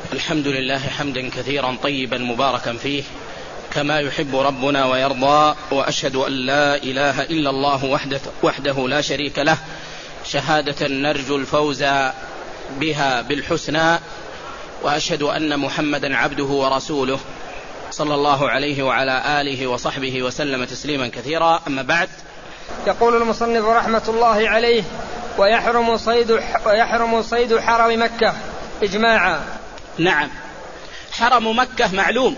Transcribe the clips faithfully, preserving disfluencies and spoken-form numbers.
الحمد لله حمدا كثيرا طيبا مباركا فيه كما يحب ربنا ويرضى، وأشهد أن لا إله إلا الله وحده, وحده لا شريك له شهادة نرجو الفوز بها بالحسنى، وأشهد أن محمدا عبده ورسوله صلى الله عليه وعلى آله وصحبه وسلم تسليما كثيرا. أما بعد، يقول المصنف رحمة الله عليه: ويحرم صيد, ويحرم صيد حرم مكة إجماعا. نعم، حرم مكة معلوم،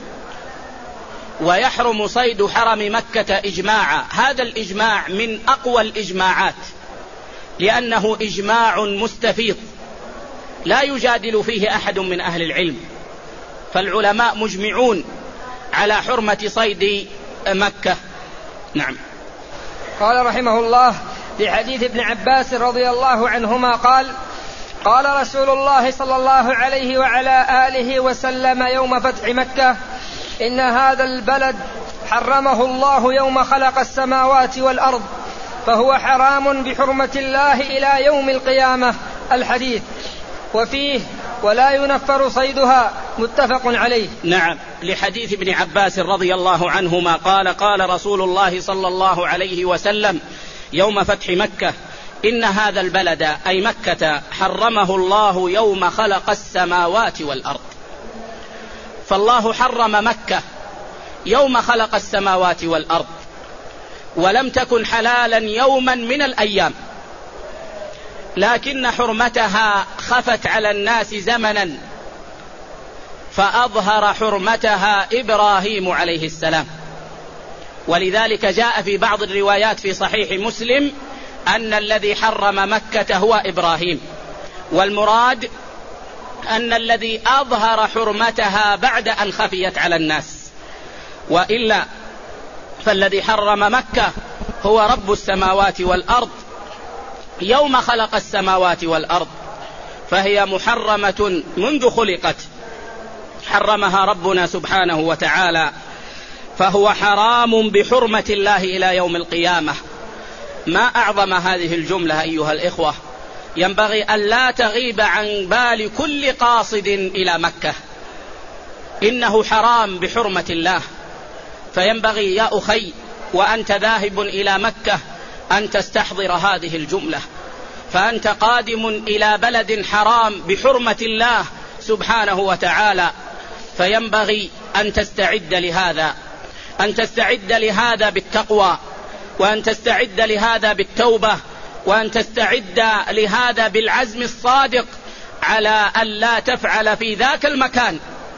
ويحرم صيد حرم مكة إجماعا. هذا الإجماع من أقوى الإجماعات، لأنه إجماع مستفيض لا يجادل فيه أحد من أهل العلم، فالعلماء مجمعون على حرمة صيد مكة. نعم. قال رحمه الله: لحديث ابن عباس رضي الله عنهما قال: قال رسول الله صلى الله عليه وعلى آله وسلم يوم فتح مكة: إن هذا البلد حرمه الله يوم خلق السماوات والأرض، فهو حرام بحرمة الله إلى يوم القيامة. الحديث. وفيه: ولا ينفر صيدها. متفق عليه. نعم، لحديث ابن عباس رضي الله عنهما قال: قال رسول الله صلى الله عليه وسلم يوم فتح مكة: إن هذا البلد أي مكة حرمه الله يوم خلق السماوات والأرض. فالله حرم مكة يوم خلق السماوات والأرض، ولم تكن حلالا يوما من الأيام، لكن حرمتها خفت على الناس زمنا، فأظهر حرمتها إبراهيم عليه السلام. ولذلك جاء في بعض الروايات في صحيح مسلم أن الذي حرم مكة هو إبراهيم، والمراد أن الذي أظهر حرمتها بعد أن خفيت على الناس، وإلا فالذي حرم مكة هو رب السماوات والأرض يوم خلق السماوات والأرض، فهي محرمة منذ خلقت، حرمها ربنا سبحانه وتعالى، فهو حرام بحرمة الله إلى يوم القيامة. ما أعظم هذه الجملة أيها الإخوة، ينبغي أن لا تغيب عن بال كل قاصد إلى مكة، إنه حرام بحرمة الله. فينبغي يا أخي وأنت ذاهب إلى مكة أن تستحضر هذه الجملة، فأنت قادم إلى بلد حرام بحرمة الله سبحانه وتعالى، فينبغي أن تستعد لهذا، أن تستعد لهذا بالتقوى، وأن تستعد لهذا بالتوبة، وأن تستعد لهذا بالعزم الصادق على أن لا تفعل في ذاك المكان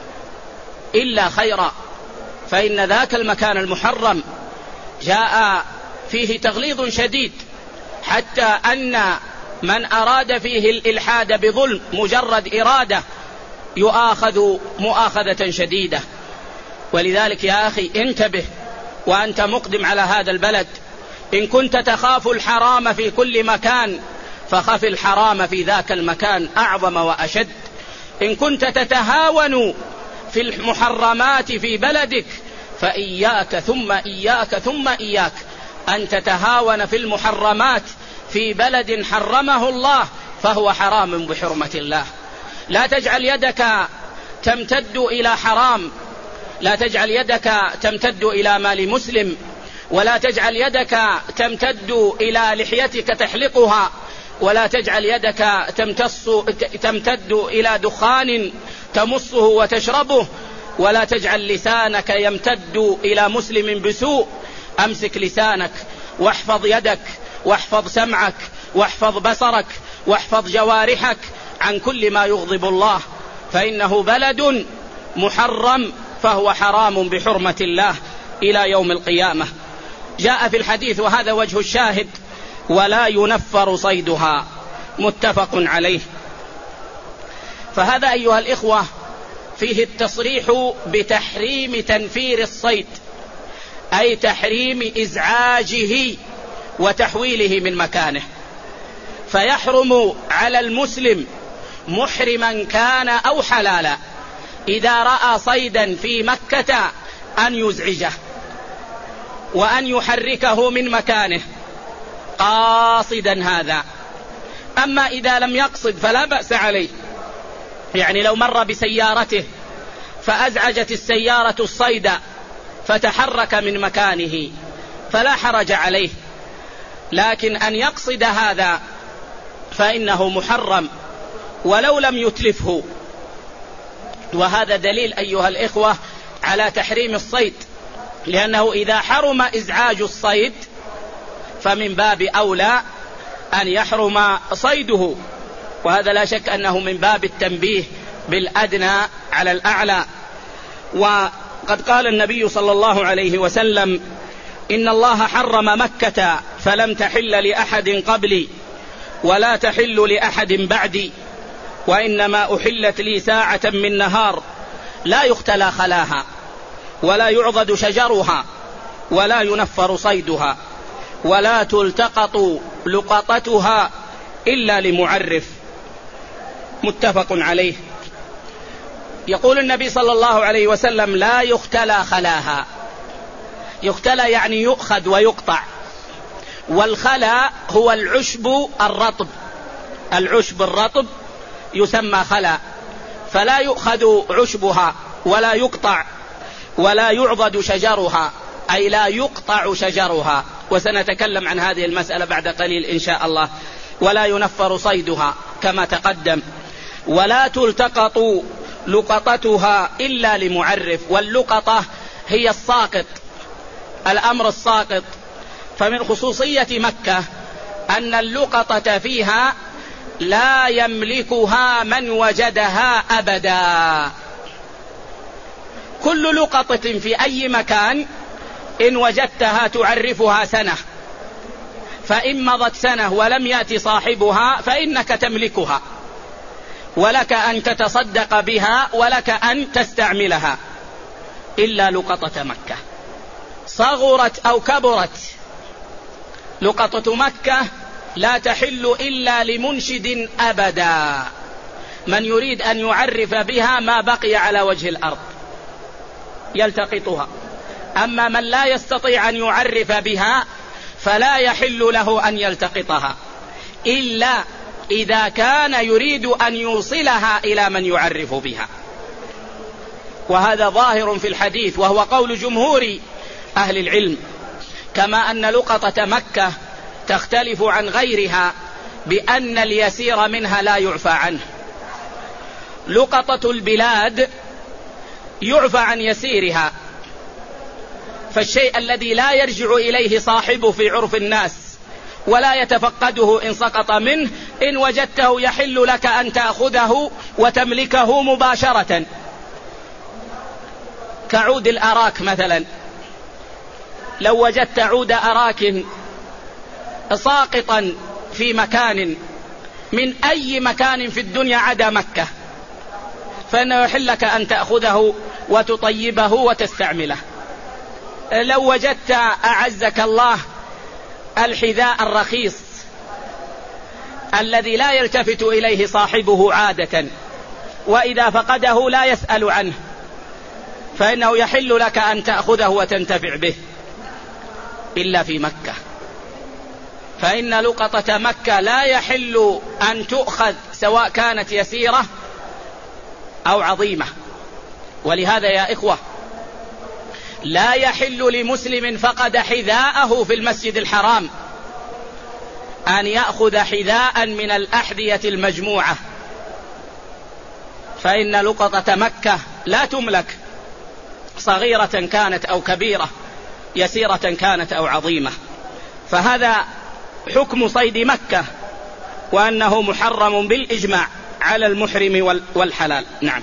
إلا خيرا، فإن ذاك المكان المحرم جاء فيه تغليظ شديد، حتى أن من أراد فيه الإلحاد بظلم مجرد إرادة يؤاخذ مؤاخذة شديدة. ولذلك يا أخي انتبه وأنت مقدم على هذا البلد، إن كنت تخاف الحرام في كل مكان فخف الحرام في ذاك المكان أعظم وأشد. إن كنت تتهاون في المحرمات في بلدك فإياك ثم إياك ثم إياك أن تتهاون في المحرمات في بلد حرمه الله، فهو حرام بحرمة الله. لا تجعل يدك تمتد إلى حرام، لا تجعل يدك تمتد إلى مال مسلم، ولا تجعل يدك تمتد إلى لحيتك تحلقها، ولا تجعل يدك تمتص تمتد إلى دخان تمصه وتشربه، ولا تجعل لسانك يمتد إلى مسلم بسوء. أمسك لسانك واحفظ يدك واحفظ سمعك واحفظ بصرك واحفظ جوارحك عن كل ما يغضب الله، فإنه بلد محرم، فهو حرام بحرمة الله إلى يوم القيامة. جاء في الحديث، وهذا وجه الشاهد: ولا ينفر صيدها. متفق عليه. فهذا أيها الإخوة فيه التصريح بتحريم تنفير الصيد، أي تحريم إزعاجه وتحويله من مكانه. فيحرم على المسلم محرما كان أو حلالا إذا رأى صيدا في مكة أن يزعجه وأن يحركه من مكانه قاصدا هذا. أما إذا لم يقصد فلا بأس عليه، يعني لو مر بسيارته فأزعجت السيارة الصيد فتحرك من مكانه فلا حرج عليه، لكن أن يقصد هذا فإنه محرم ولو لم يتلفه. وهذا دليل أيها الإخوة على تحريم الصيد، لأنه إذا حرم إزعاج الصيد فمن باب أولى أن يحرم صيده، وهذا لا شك أنه من باب التنبيه بالأدنى على الأعلى. وقد قال النبي صلى الله عليه وسلم: إن الله حرم مكة فلم تحل لأحد قبلي ولا تحل لأحد بعدي، وإنما أحلت لي ساعة من نهار لا يختلى خلاها ولا يعضد شجرها ولا ينفر صيدها ولا تلتقط لقطتها إلا لمعرف. متفق عليه. يقول النبي صلى الله عليه وسلم: لا يختلى خلاها. يختلى يعني يؤخذ ويقطع، والخلا هو العشب الرطب، العشب الرطب يسمى خلا، فلا يؤخذ عشبها ولا يقطع ولا يعضد شجرها، أي لا يقطع شجرها، وسنتكلم عن هذه المسألة بعد قليل إن شاء الله. ولا ينفر صيدها كما تقدم. ولا تلتقط لقطتها إلا لمعرف. واللقطة هي الساقط، الأمر الساقط. فمن خصوصية مكة أن اللقطة فيها لا يملكها من وجدها أبدا. كل لقطة في أي مكان إن وجدتها تعرفها سنة، فإن مضت سنة ولم يأتي صاحبها فإنك تملكها، ولك أن تتصدق بها ولك أن تستعملها، إلا لقطة مكة صغرت أو كبرت. لقطة مكة لا تحل إلا لمنشد أبدا، من يريد أن يعرف بها ما بقي على وجه الأرض يلتقطها. أما من لا يستطيع أن يعرف بها فلا يحل له أن يلتقطها إلا إذا كان يريد أن يوصلها إلى من يعرف بها. وهذا ظاهر في الحديث، وهو قول جمهور أهل العلم. كما أن لقطة مكة تختلف عن غيرها بأن اليسير منها لا يعفى عنه. لقطة البلاد يعفى عن يسيرها، فالشيء الذي لا يرجع إليه صاحبه في عرف الناس ولا يتفقده إن سقط منه، إن وجدته يحل لك أن تأخذه وتملكه مباشرة، كعود الأراك مثلا. لو وجدت عود أراك ساقطا في مكان من أي مكان في الدنيا عدا مكة، فإنه يحل لك أن تأخذه وتطيبه وتستعمله. لو وجدت أعزك الله الحذاء الرخيص الذي لا يلتفت إليه صاحبه عادة، وإذا فقده لا يسأل عنه، فإنه يحل لك أن تأخذه وتنتفع به، إلا في مكة. فإن لقطة مكة لا يحل أن تؤخذ سواء كانت يسيرة أو عظيمة. ولهذا يا إخوة لا يحل لمسلم فقد حذاءه في المسجد الحرام أن يأخذ حذاء من الأحذية المجموعة، فإن لقطة مكة لا تملك، صغيرة كانت أو كبيرة، يسيرة كانت أو عظيمة. فهذا حكم صيد مكة، وأنه محرم بالإجماع على المحرم والحلال. نعم.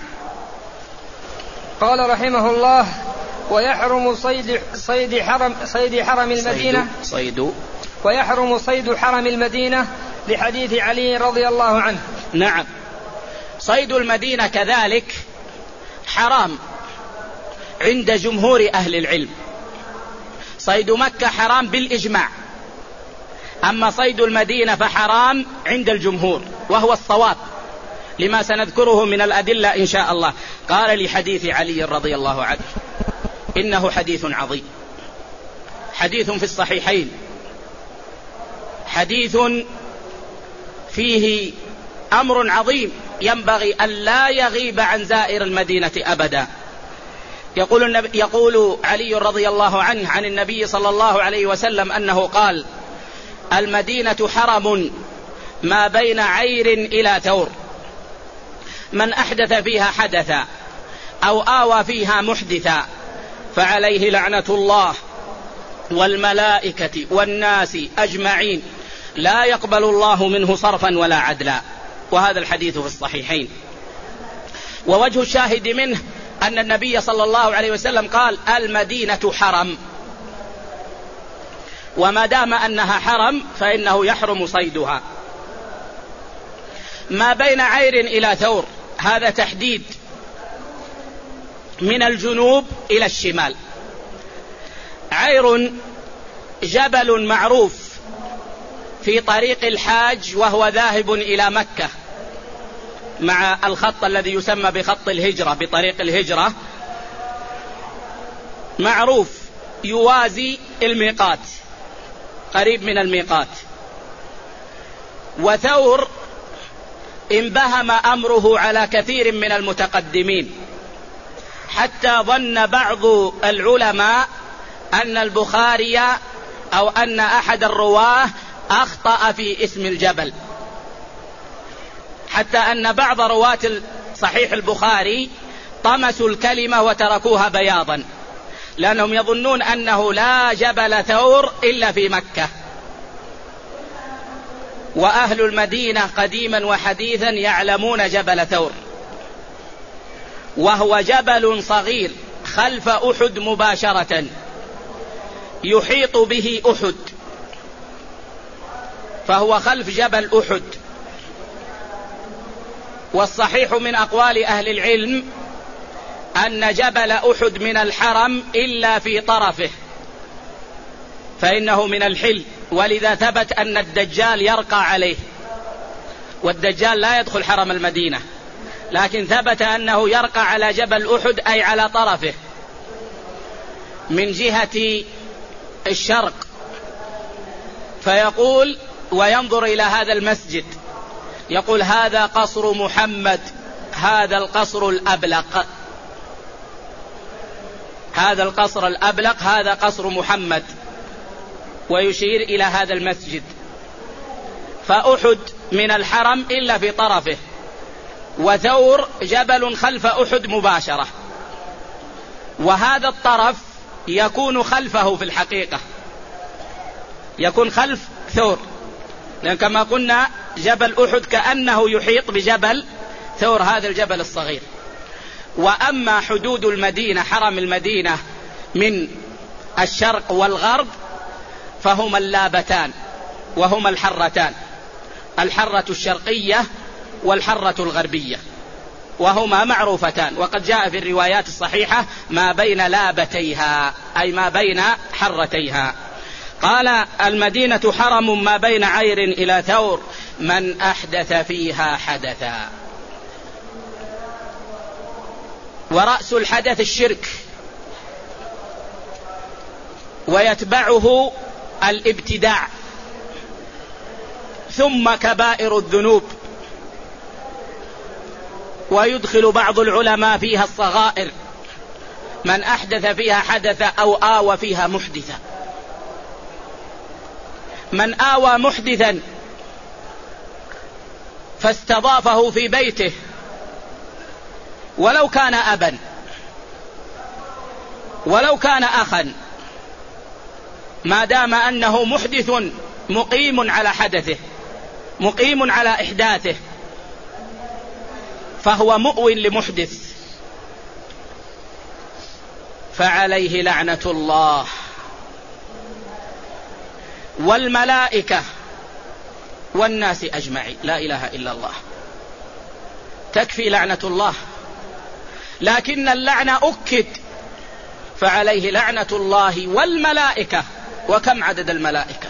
قال رحمه الله: ويحرم صيد صيد حرم صيد حرم المدينة صيد, صيد ويحرم صيد حرم المدينة لحديث علي رضي الله عنه. نعم. صيد المدينة كذلك حرام عند جمهور أهل العلم. صيد مكة حرام بالإجماع، أما صيد المدينة فحرام عند الجمهور، وهو الصواب لما سنذكره من الأدلة إن شاء الله. قال لحديث علي رضي الله عنه: إنه حديث عظيم، حديث في الصحيحين، حديث فيه أمر عظيم ينبغي أن لا يغيب عن زائر المدينة أبدا. يقول, النبي يقول علي رضي الله عنه عن النبي صلى الله عليه وسلم أنه قال: المدينة حرم ما بين عير إلى ثور، من أحدث فيها حدثا أو آوى فيها محدثا فعليه لعنة الله والملائكة والناس أجمعين، لا يقبل الله منه صرفا ولا عدلا. وهذا الحديث في الصحيحين. ووجه الشاهد منه أن النبي صلى الله عليه وسلم قال: المدينة حرم، وما دام أنها حرم فإنه يحرم صيدها. ما بين عير إلى ثور هذا تحديد من الجنوب إلى الشمال. عير جبل معروف في طريق الحاج وهو ذاهب إلى مكة مع الخط الذي يسمى بخط الهجرة بطريق الهجرة، معروف يوازي الميقات، قريب من الميقات. وثور انبهم أمره على كثير من المتقدمين حتى ظن بعض العلماء أن البخاري أو أن أحد الرواه أخطأ في اسم الجبل، حتى أن بعض رواة صحيح البخاري طمسوا الكلمة وتركوها بياضا، لأنهم يظنون أنه لا جبل ثور إلا في مكة. وأهل المدينة قديما وحديثا يعلمون جبل ثور، وهو جبل صغير خلف أحد مباشرة يحيط به أحد، فهو خلف جبل أحد. والصحيح من أقوال أهل العلم أن جبل أحد من الحرم إلا في طرفه، فإنه من الحل، ولذا ثبت أن الدجال يرقى عليه، والدجال لا يدخل حرم المدينة، لكن ثبت أنه يرقى على جبل أحد أي على طرفه من جهة الشرق، فيقول وينظر إلى هذا المسجد يقول: هذا قصر محمد، هذا القصر الأبلق، هذا القصر الأبلق، هذا قصر محمد، ويشير إلى هذا المسجد. فأحد من الحرم إلا في طرفه، وثور جبل خلف أحد مباشرة، وهذا الطرف يكون خلفه في الحقيقة، يكون خلف ثور، لأن كما قلنا جبل أحد كأنه يحيط بجبل ثور، هذا الجبل الصغير. وأما حدود المدينة، حرم المدينة من الشرق والغرب، فهما اللابتان وهما الحرتان، الحرة الشرقية والحرة الغربية، وهما معروفتان. وقد جاء في الروايات الصحيحة ما بين لابتيها أي ما بين حرتيها. قال: المدينة حرم ما بين عير إلى ثور، من أحدث فيها حدثا. ورأس الحدث الشرك، ويتبعه الابتداع، ثم كبائر الذنوب، ويدخل بعض العلماء فيها الصغائر، من أحدث فيها حدث أو آوى فيها محدثا. من آوى محدثا فاستضافه في بيته ولو كان أبا ولو كان أخا، ما دام أنه محدث مقيم على حدثه، مقيم على إحداثه، فهو مؤو لمحدث، فعليه لعنة الله والملائكة والناس أجمعين. لا إله إلا الله، تكفي لعنة الله، لكن اللعنة أكد، فعليه لعنة الله والملائكة. وكم عدد الملائكة؟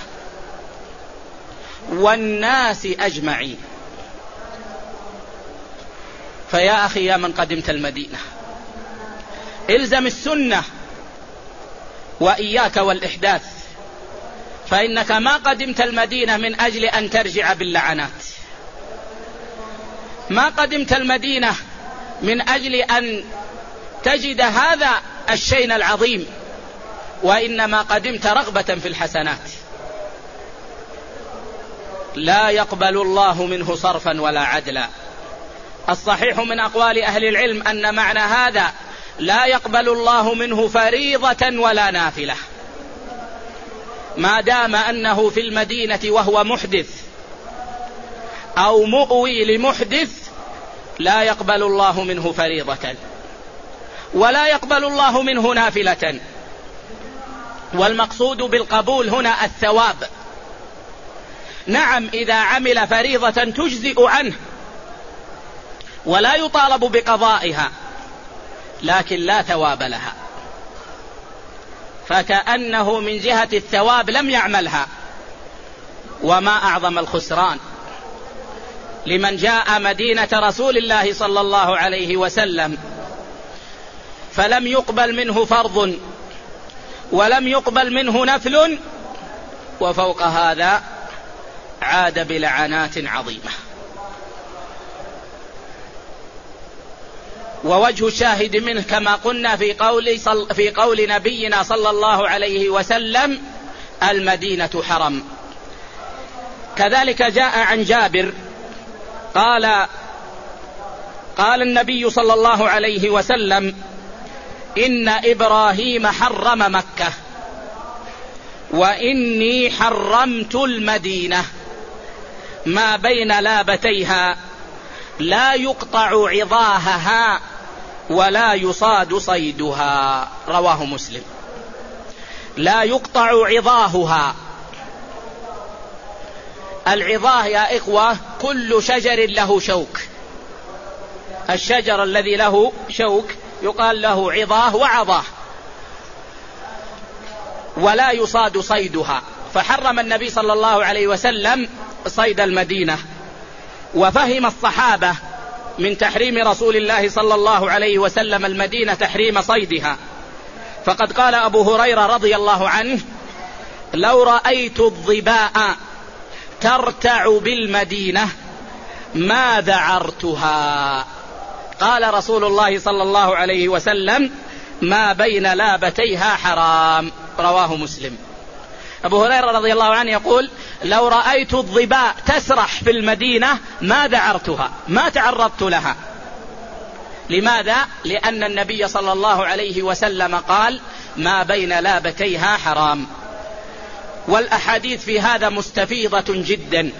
والناس أجمعين. فيا أخي يا من قدمت المدينة، إلزم السنة وإياك والإحداث، فإنك ما قدمت المدينة من أجل أن ترجع باللعنات، ما قدمت المدينة من أجل أن تجد هذا الشيء العظيم، وإنما قدمت رغبة في الحسنات. لا يقبل الله منه صرفا ولا عدلا. الصحيح من أقوال أهل العلم أن معنى هذا لا يقبل الله منه فريضة ولا نافلة، ما دام أنه في المدينة وهو محدث أو مؤوي لمحدث لا يقبل الله منه فريضة ولا يقبل الله منه نافلة. والمقصود بالقبول هنا الثواب. نعم، إذا عمل فريضة تجزئ عنه ولا يطالب بقضائها، لكن لا ثواب لها، فكأنه من جهة الثواب لم يعملها. وما أعظم الخسران لمن جاء مدينة رسول الله صلى الله عليه وسلم فلم يقبل منه فرض ولم يقبل منه نفل، وفوق هذا عاد بلعنات عظيمة. ووجه الشاهد منه كما قلنا في قول, في قول نبينا صلى الله عليه وسلم: المدينة حرم. كذلك جاء عن جابر قال قال النبي صلى الله عليه وسلم: إن إبراهيم حرم مكة وإني حرمت المدينة ما بين لابتيها لا يقطع عظاهها ولا يصاد صيدها. رواه مسلم. لا يقطع عظاهها. العظاه يا إخوة كل شجر له شوك. الشجر الذي له شوك يقال له عظاه وعظاه. ولا يصاد صيدها. فحرم النبي صلى الله عليه وسلم صيد المدينة. وفهم الصحابة من تحريم رسول الله صلى الله عليه وسلم المدينة تحريم صيدها. فقد قال أبو هريرة رضي الله عنه: لو رأيت الظباء ترتع بالمدينة ما ذعرتها. قال رسول الله صلى الله عليه وسلم: ما بين لابتيها حرام. رواه مسلم. أبو هريرة رضي الله عنه يقول: لو رأيت الظباء تسرح في المدينة ما ذعرتها، ما تعرضت لها. لماذا؟ لأن النبي صلى الله عليه وسلم قال: ما بين لابتيها حرام. والأحاديث في هذا مستفيضة جدا،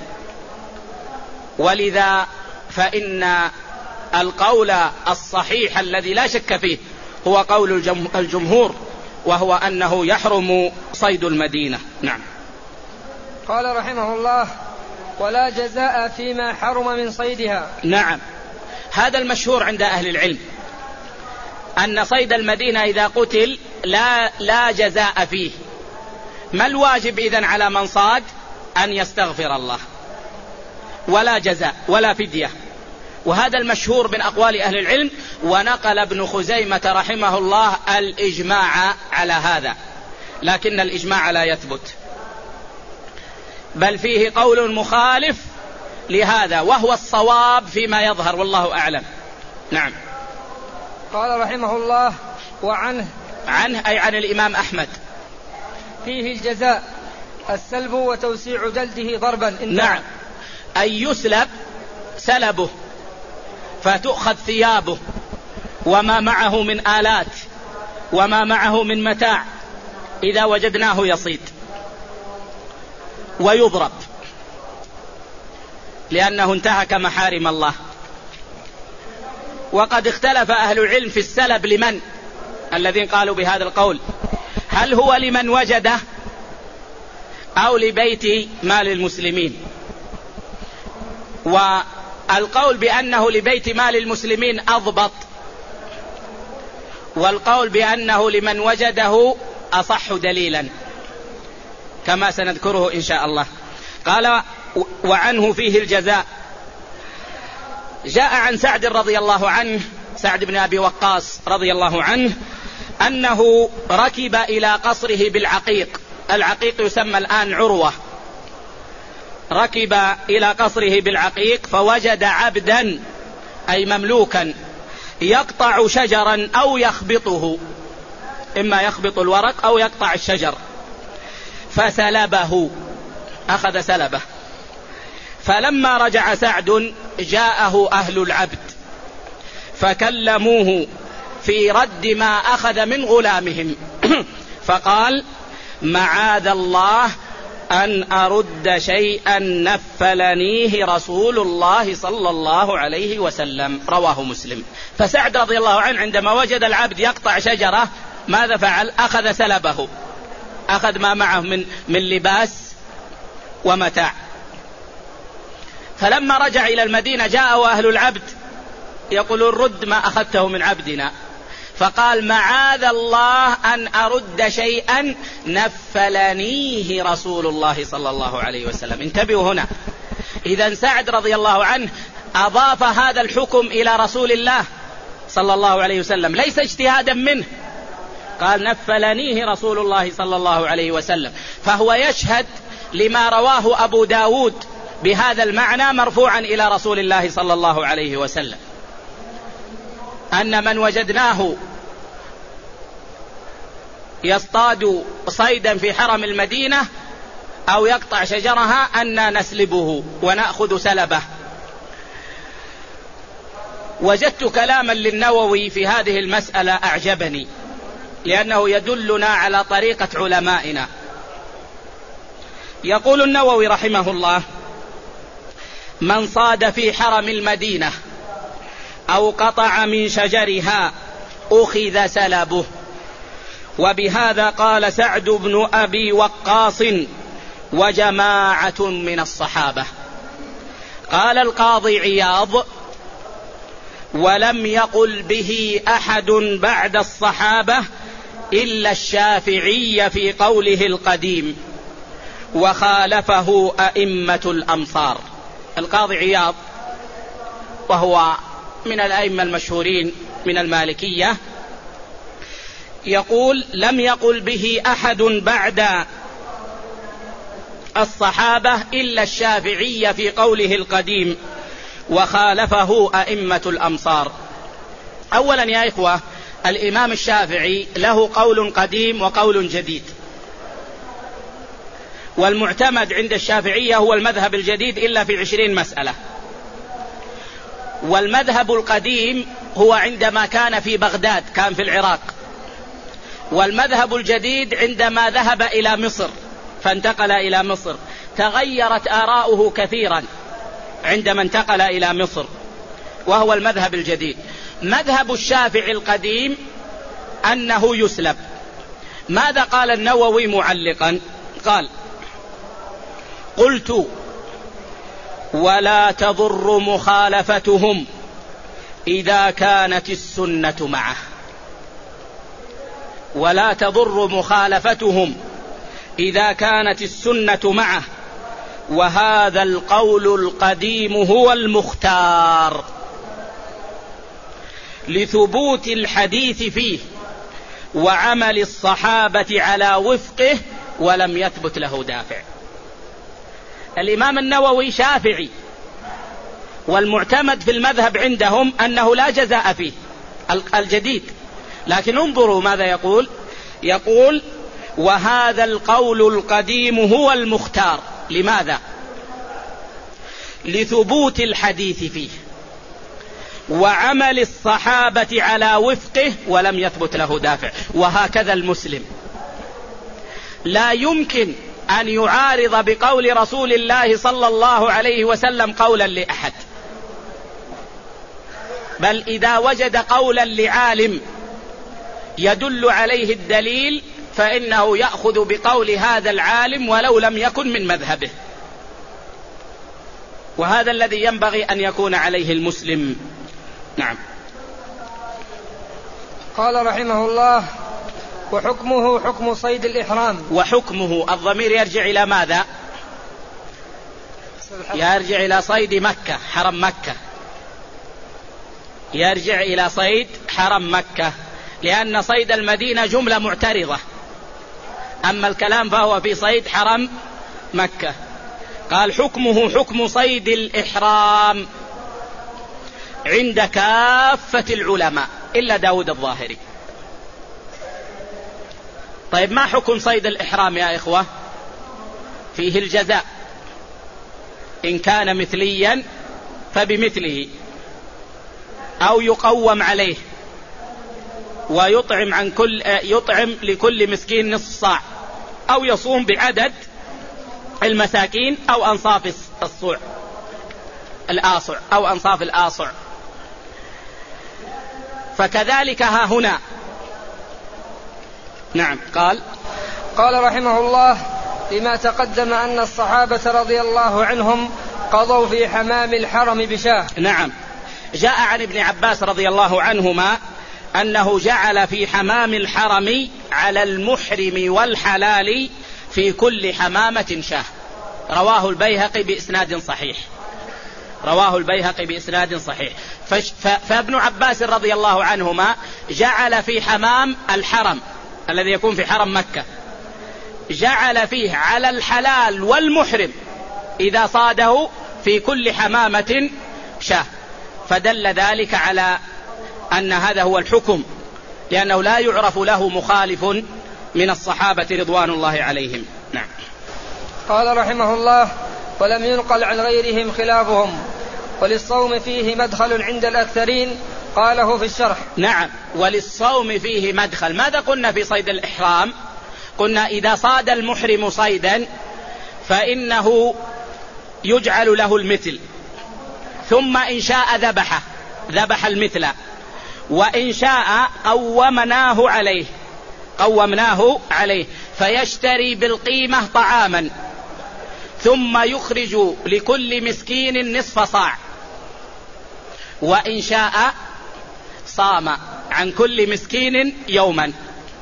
ولذا فإن القول الصحيح الذي لا شك فيه هو قول الجمهور، وهو أنه يحرم صيد المدينة. نعم. قال رحمه الله: ولا جزاء فيما حرم من صيدها. نعم، هذا المشهور عند أهل العلم أن صيد المدينة إذا قتل لا, لا جزاء فيه. ما الواجب إذن على من صاد؟ أن يستغفر الله، ولا جزاء ولا فدية. وهذا المشهور من أقوال أهل العلم. ونقل ابن خزيمة رحمه الله الإجماع على هذا، لكن الإجماع لا يثبت، بل فيه قول مخالف لهذا، وهو الصواب فيما يظهر، والله أعلم. نعم. قال رحمه الله: وعنه عنه أي عن الإمام أحمد فيه الجزاء السلب وتوسيع جلده ضربا. نعم، أن يسلب سلبه فتؤخذ ثيابه وما معه من آلات وما معه من متاع إذا وجدناه يصيد، ويضرب لأنه انتهك محارم الله. وقد اختلف أهل العلم في السلب لمن، الذين قالوا بهذا القول، هل هو لمن وجده أو لبيت مال المسلمين؟ والقول بأنه لبيت مال المسلمين أضبط، والقول بأنه لمن وجده أصح دليلا، كما سنذكره إن شاء الله. قال: وعنه فيه الجزاء. جاء عن سعد رضي الله عنه، سعد بن أبي وقاص رضي الله عنه، أنه ركب إلى قصره بالعقيق. العقيق يسمى الآن عروة. ركب إلى قصره بالعقيق فوجد عبدا أي مملوكا يقطع شجرا أو يخبطه، إما يخبط الورق أو يقطع الشجر، فسلبه، أخذ سلبه. فلما رجع سعد جاءه أهل العبد فكلموه في رد ما أخذ من غلامهم فقال: معاذ الله أن أرد شيئا نفلنيه رسول الله صلى الله عليه وسلم. رواه مسلم. فسعد رضي الله عنه عندما وجد العبد يقطع شجرة ماذا فعل؟ أخذ سلبه، أخذ ما معه من, من لباس ومتاع. فلما رجع إلى المدينة جاءه أهل العبد يقولون: رد ما أخذته من عبدنا. فقال: معاذ الله أن أرد شيئا نفلنيه رسول الله صلى الله عليه وسلم. انتبهوا هنا، إذن سعد رضي الله عنه أضاف هذا الحكم إلى رسول الله صلى الله عليه وسلم، ليس اجتهادا منه، قال: نفلنيه رسول الله صلى الله عليه وسلم. فهو يشهد لما رواه أبو داود بهذا المعنى مرفوعا إلى رسول الله صلى الله عليه وسلم، أن من وجدناه يصطاد صيدا في حرم المدينة أو يقطع شجرها أن نسلبه ونأخذ سلبه. وجدت كلاما للنووي في هذه المسألة أعجبني، لأنه يدلنا على طريقة علمائنا. يقول النووي رحمه الله: من صاد في حرم المدينة أو قطع من شجرها أخذ سلبه. وبهذا قال سعد بن أبي وقاص وجماعة من الصحابة. قال القاضي عياض: ولم يقل به أحد بعد الصحابة إلا الشافعي في قوله القديم، وخالفه أئمة الأمصار. القاضي عياض وهو من الأئمة المشهورين من المالكية يقول: لم يقل به أحد بعد الصحابة إلا الشافعي في قوله القديم، وخالفه أئمة الأمصار. أولا يا إخوة، الإمام الشافعي له قول قديم وقول جديد، والمعتمد عند الشافعية هو المذهب الجديد إلا في عشرين مسألة. والمذهب القديم هو عندما كان في بغداد، كان في العراق. والمذهب الجديد عندما ذهب إلى مصر فانتقل إلى مصر، تغيرت آراؤه كثيرا عندما انتقل إلى مصر، وهو المذهب الجديد. مذهب الشافعي القديم أنه يسلب. ماذا قال النووي معلقا؟ قال: قلت: ولا تضر مخالفتهم إذا كانت السنة معه. ولا تضر مخالفتهم إذا كانت السنة معه، وهذا القول القديم هو المختار لثبوت الحديث فيه وعمل الصحابة على وفقه، ولم يثبت له دافع. الإمام النووي شافعي، والمعتمد في المذهب عندهم أنه لا جزاء فيه الجديد، لكن انظروا ماذا يقول. يقول: وهذا القول القديم هو المختار. لماذا؟ لثبوت الحديث فيه وعمل الصحابة على وفقه، ولم يثبت له دافع. وهكذا المسلم لا يمكن أن يعارض بقول رسول الله صلى الله عليه وسلم قولا لأحد، بل إذا وجد قولا لعالم يدل عليه الدليل فإنه يأخذ بقول هذا العالم ولو لم يكن من مذهبه. وهذا الذي ينبغي أن يكون عليه المسلم. نعم. قال رحمه الله: وحكمه حكم صيد الإحرام. وحكمه الضمير يرجع إلى ماذا؟ يرجع إلى صيد مكة، حرم مكة، يرجع إلى صيد حرم مكة، لأن صيد المدينة جملة معترضة، أما الكلام فهو في صيد حرم مكة. قال: حكمه حكم صيد الإحرام. عند كافة العلماء إلا داود الظاهري. طيب ما حكم صيد الإحرام يا إخوة؟ فيه الجزاء، إن كان مثليا فبمثله، أو يقوم عليه ويطعم عن كل يطعم لكل مسكين نصف صاع، أو يصوم بعدد المساكين أو أنصاف الصوع الآصع أو أنصاف الآصع. فكذلك ها هنا. نعم. قال قال رحمه الله: لما تقدم أن الصحابة رضي الله عنهم قضوا في حمام الحرم بشاه. نعم. جاء عن ابن عباس رضي الله عنهما أنه جعل في حمام الحرم على المحرم والحلال في كل حمامة شاه. رواه البيهقي بإسناد صحيح. رواه البيهقي بإسناد صحيح. فابن عباس رضي الله عنهما جعل في حمام الحرم الذي يكون في حرم مكة، جعل فيه على الحلال والمحرم إذا صاده في كل حمامة شاه، فدل ذلك على أن هذا هو الحكم، لأنه لا يعرف له مخالف من الصحابة رضوان الله عليهم. نعم. قال رحمه الله: ولم ينقل عن غيرهم خلافهم، وللصوم فيه مدخل عند الأكثرين، قاله في الشرح. نعم. وللصوم فيه مدخل. ماذا قلنا في صيد الإحرام؟ قلنا إذا صاد المحرم صيدا فإنه يجعل له المثل، ثم إن شاء ذبحه ذبح المثل، وإن شاء قومناه عليه قومناه عليه فيشتري بالقيمة طعاما، ثم يخرج لكل مسكين نصف صاع، وإن شاء صام عن كل مسكين يوما.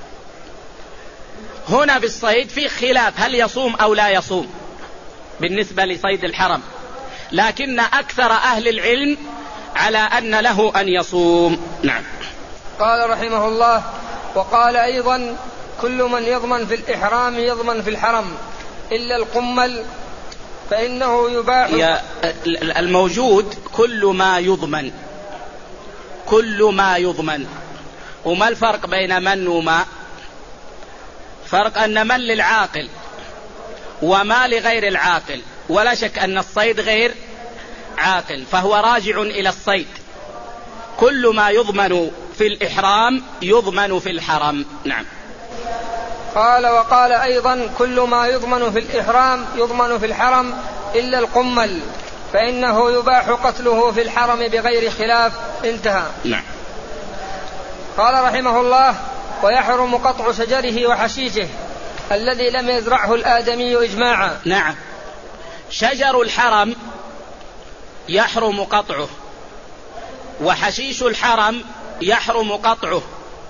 هنا في الصيد في خلاف هل يصوم أو لا يصوم بالنسبة لصيد الحرم، لكن أكثر أهل العلم على أن له أن يصوم. نعم. قال رحمه الله: وقال أيضا: كل من يضمن في الإحرام يضمن في الحرم إلا القمل فإنه يباح. الموجود كل ما يضمن، كل ما يضمن. وما الفرق بين من وما؟ فرق أن من للعاقل وما لغير العاقل، ولا شك أن الصيد غير عاقل فهو راجع إلى الصيد. كل ما يضمن في الإحرام يضمن في الحرم. نعم. قال: وقال أيضا: كل ما يضمن في الإحرام يضمن في الحرم إلا القمل فإنه يباح قتله في الحرم بغير خلاف. انتهى. نعم. قال رحمه الله: ويحرم قطع شجره وحشيشه الذي لم يزرعه الآدمي إجماعا. نعم. شجر الحرم يحرم قطعه، وحشيش الحرم يحرم قطعه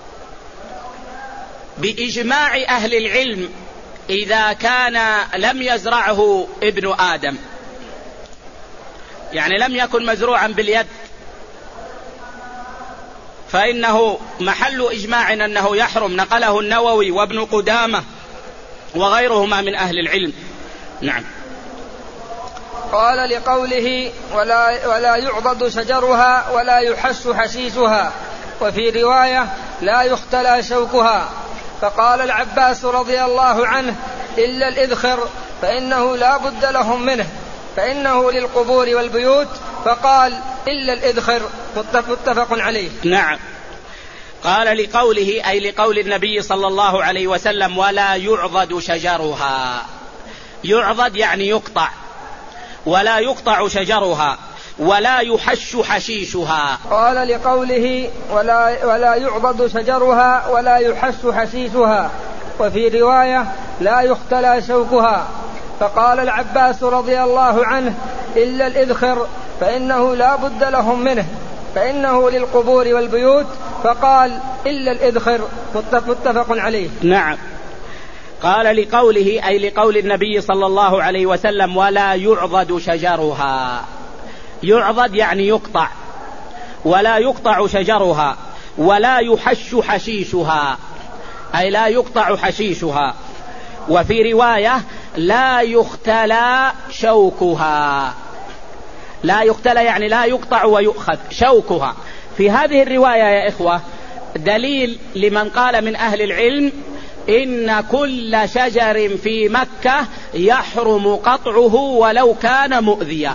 بإجماع أهل العلم إذا كان لم يزرعه ابن آدم، يعني لم يكن مزروعا باليد، فإنه محل إجماع أنه يحرم. نقله النووي وابن قدامة وغيرهما من أهل العلم. نعم. قال: لقوله: ولا, ولا يعضد شجرها ولا يحش حشيشها، وفي رواية: لا يختلى شوكها. فقال العباس رضي الله عنه: إلا الإذخر فإنه لا بد لهم منه، فإنه للقبور والبيوت. فقال: إلا الإذخر. متفق عليه. نعم. قال: لقوله أي لقول النبي صلى الله عليه وسلم: ولا يعضد شجرها. يعضد يعني يقطع، ولا يقطع شجرها، ولا يحش حشيشها. قال: لقوله: ولا, ولا يعضد شجرها ولا يحش حشيشها، وفي رواية: لا يختلى شوكها. فقال العباس رضي الله عنه: إلا الإذخر فإنه لا بد لهم منه، فإنه للقبور والبيوت. فقال: إلا الإذخر. متفق عليه. نعم. قال: لقوله أي لقول النبي صلى الله عليه وسلم: ولا يعضد شجرها. يعضد يعني يقطع، ولا يقطع شجرها، ولا يحش حشيشها أي لا يقطع حشيشها. وفي رواية: لا يختلى شوكها لا يقتلى يعني لا يقطع ويؤخذ شوكها. في هذه الرواية يا إخوة دليل لمن قال من أهل العلم إن كل شجر في مكة يحرم قطعه ولو كان مؤذيا،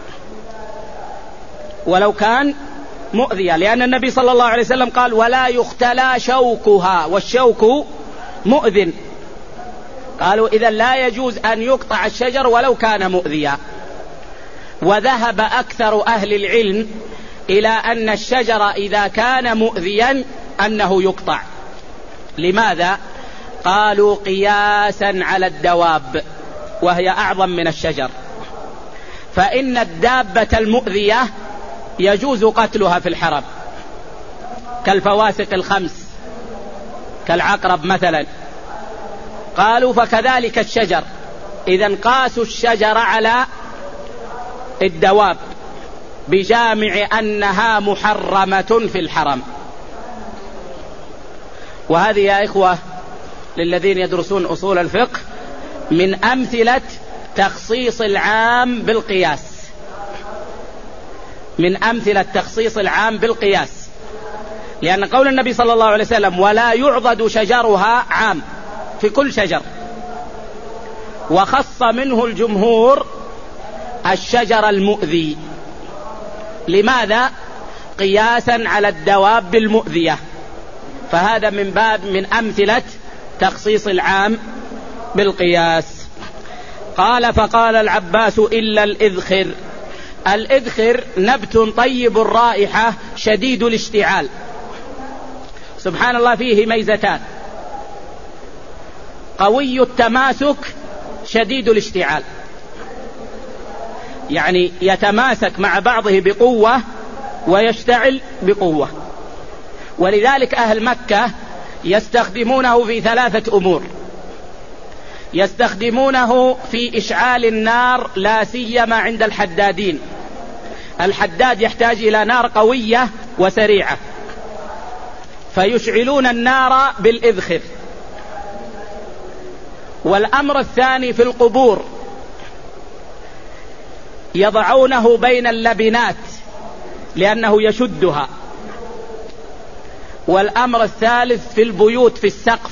ولو كان مؤذيا، لأن النبي صلى الله عليه وسلم قال ولا يختلى شوكها، والشوك مؤذن. قالوا إذن لا يجوز أن يقطع الشجر ولو كان مؤذيا. وذهب أكثر أهل العلم إلى أن الشجر إذا كان مؤذيا أنه يقطع. لماذا؟ قالوا قياسا على الدواب وهي أعظم من الشجر، فإن الدابة المؤذية يجوز قتلها في الحرم كالفواسق الخمس كالعقرب مثلا. قالوا فكذلك الشجر، إذن قاسوا الشجر على الدواب بجامع أنها محرمة في الحرم. وهذه يا إخوة للذين يدرسون أصول الفقه من أمثلة تخصيص العام بالقياس، من أمثلة تخصيص العام بالقياس، لأن قول النبي صلى الله عليه وسلم ولا يعضد شجرها عام في كل شجر، وخص منه الجمهور الشجر المؤذي. لماذا؟ قياسا على الدواب المؤذية. فهذا من باب من أمثلة تخصيص العام بالقياس. قال فقال العباس إلا الإذخر. الإذخر نبت طيب الرائحة شديد الاشتعال، سبحان الله فيه ميزتان: قوي التماسك شديد الاشتعال، يعني يتماسك مع بعضه بقوة ويشتعل بقوة. ولذلك أهل مكة يستخدمونه في ثلاثة أمور: يستخدمونه في إشعال النار لا سيما عند الحدادين، الحداد يحتاج إلى نار قوية وسريعة فيشعلون النار بالإذخر. والأمر الثاني في القبور يضعونه بين اللبنات لأنه يشدها. والأمر الثالث في البيوت في السقف،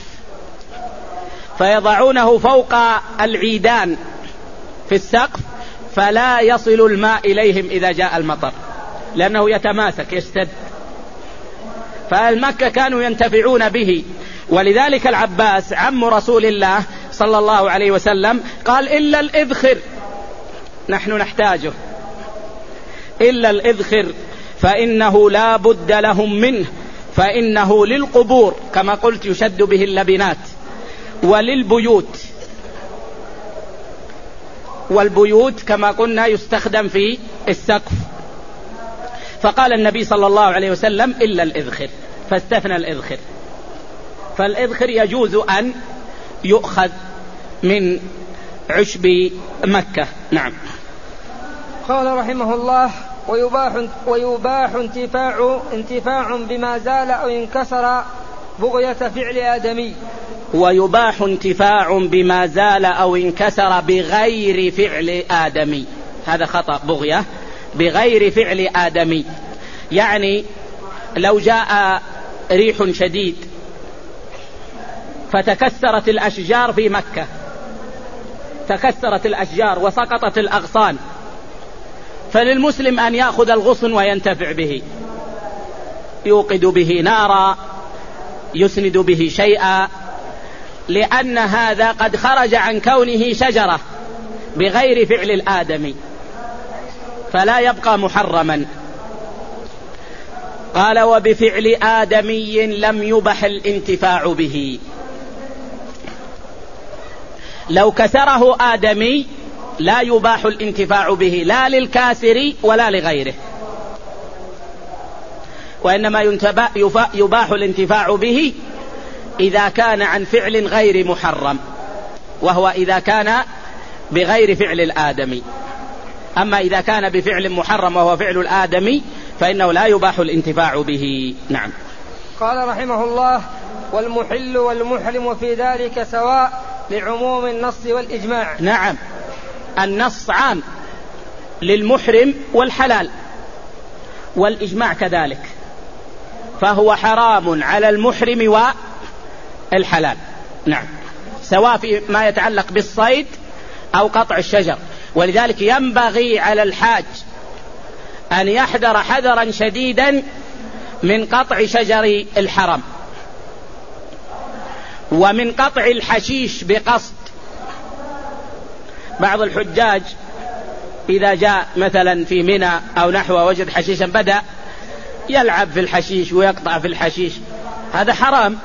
فيضعونه فوق العيدان في السقف فلا يصل الماء إليهم إذا جاء المطر لأنه يتماسك يشتد. فأهل مكة كانوا ينتفعون به. ولذلك العباس عم رسول الله صلى الله عليه وسلم قال إلا الإذخر، نحن نحتاجه، إلا الإذخر فإنه لا بد لهم منه، فإنه للقبور كما قلت يشد به اللبنات، وللبيوت، والبيوت كما قلنا يستخدم في السقف. فقال النبي صلى الله عليه وسلم إلا الإذخر، فاستثنى الإذخر. فالإذخر يجوز أن يؤخذ من عشب مكة. نعم. قال رحمه الله: ويباح, ويباح انتفاع, انتفاع بما زال أو انكسر بغية فعل آدمي. ويباح انتفاع بما زال أو انكسر بغير فعل آدمي، هذا خطأ، بغية بغير فعل آدمي. يعني لو جاء ريح شديد فتكسرت الأشجار في مكة، تكسرت الأشجار وسقطت الأغصان، فللمسلم أن يأخذ الغصن وينتفع به، يوقد به نارا، يسند به شيئا، لأن هذا قد خرج عن كونه شجرة بغير فعل الآدمي فلا يبقى محرما. قال: وبفعل آدمي لم يبح الانتفاع به. لو كسره آدمي لا يباح الانتفاع به، لا للكاسر ولا لغيره، وإنما يباح الانتفاع به إذا كان عن فعل غير محرم، وهو إذا كان بغير فعل الآدمي. أما إذا كان بفعل محرم وهو فعل الآدمي فإنه لا يباح الانتفاع به. نعم. قال رحمه الله: والمحل والمحرم في ذلك سواء لعموم النص والإجماع. نعم، النص عام للمحرم والحلال، والإجماع كذلك، فهو حرام على المحرم والحلال. نعم، سواء في ما يتعلق بالصيد أو قطع الشجر. ولذلك ينبغي على الحاج أن يحذر حذرا شديدا من قطع شجر الحرم، ومن قطع الحشيش بقصد. بعض الحجاج إذا جاء مثلا في منى أو نحوه وجد حشيشا بدأ يلعب في الحشيش ويقطع في الحشيش، هذا حرام.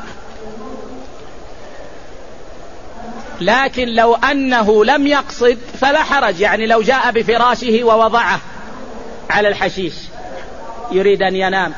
لكن لو أنه لم يقصد فلا حرج، يعني لو جاء بفراشه ووضعه على الحشيش يريد أن ينام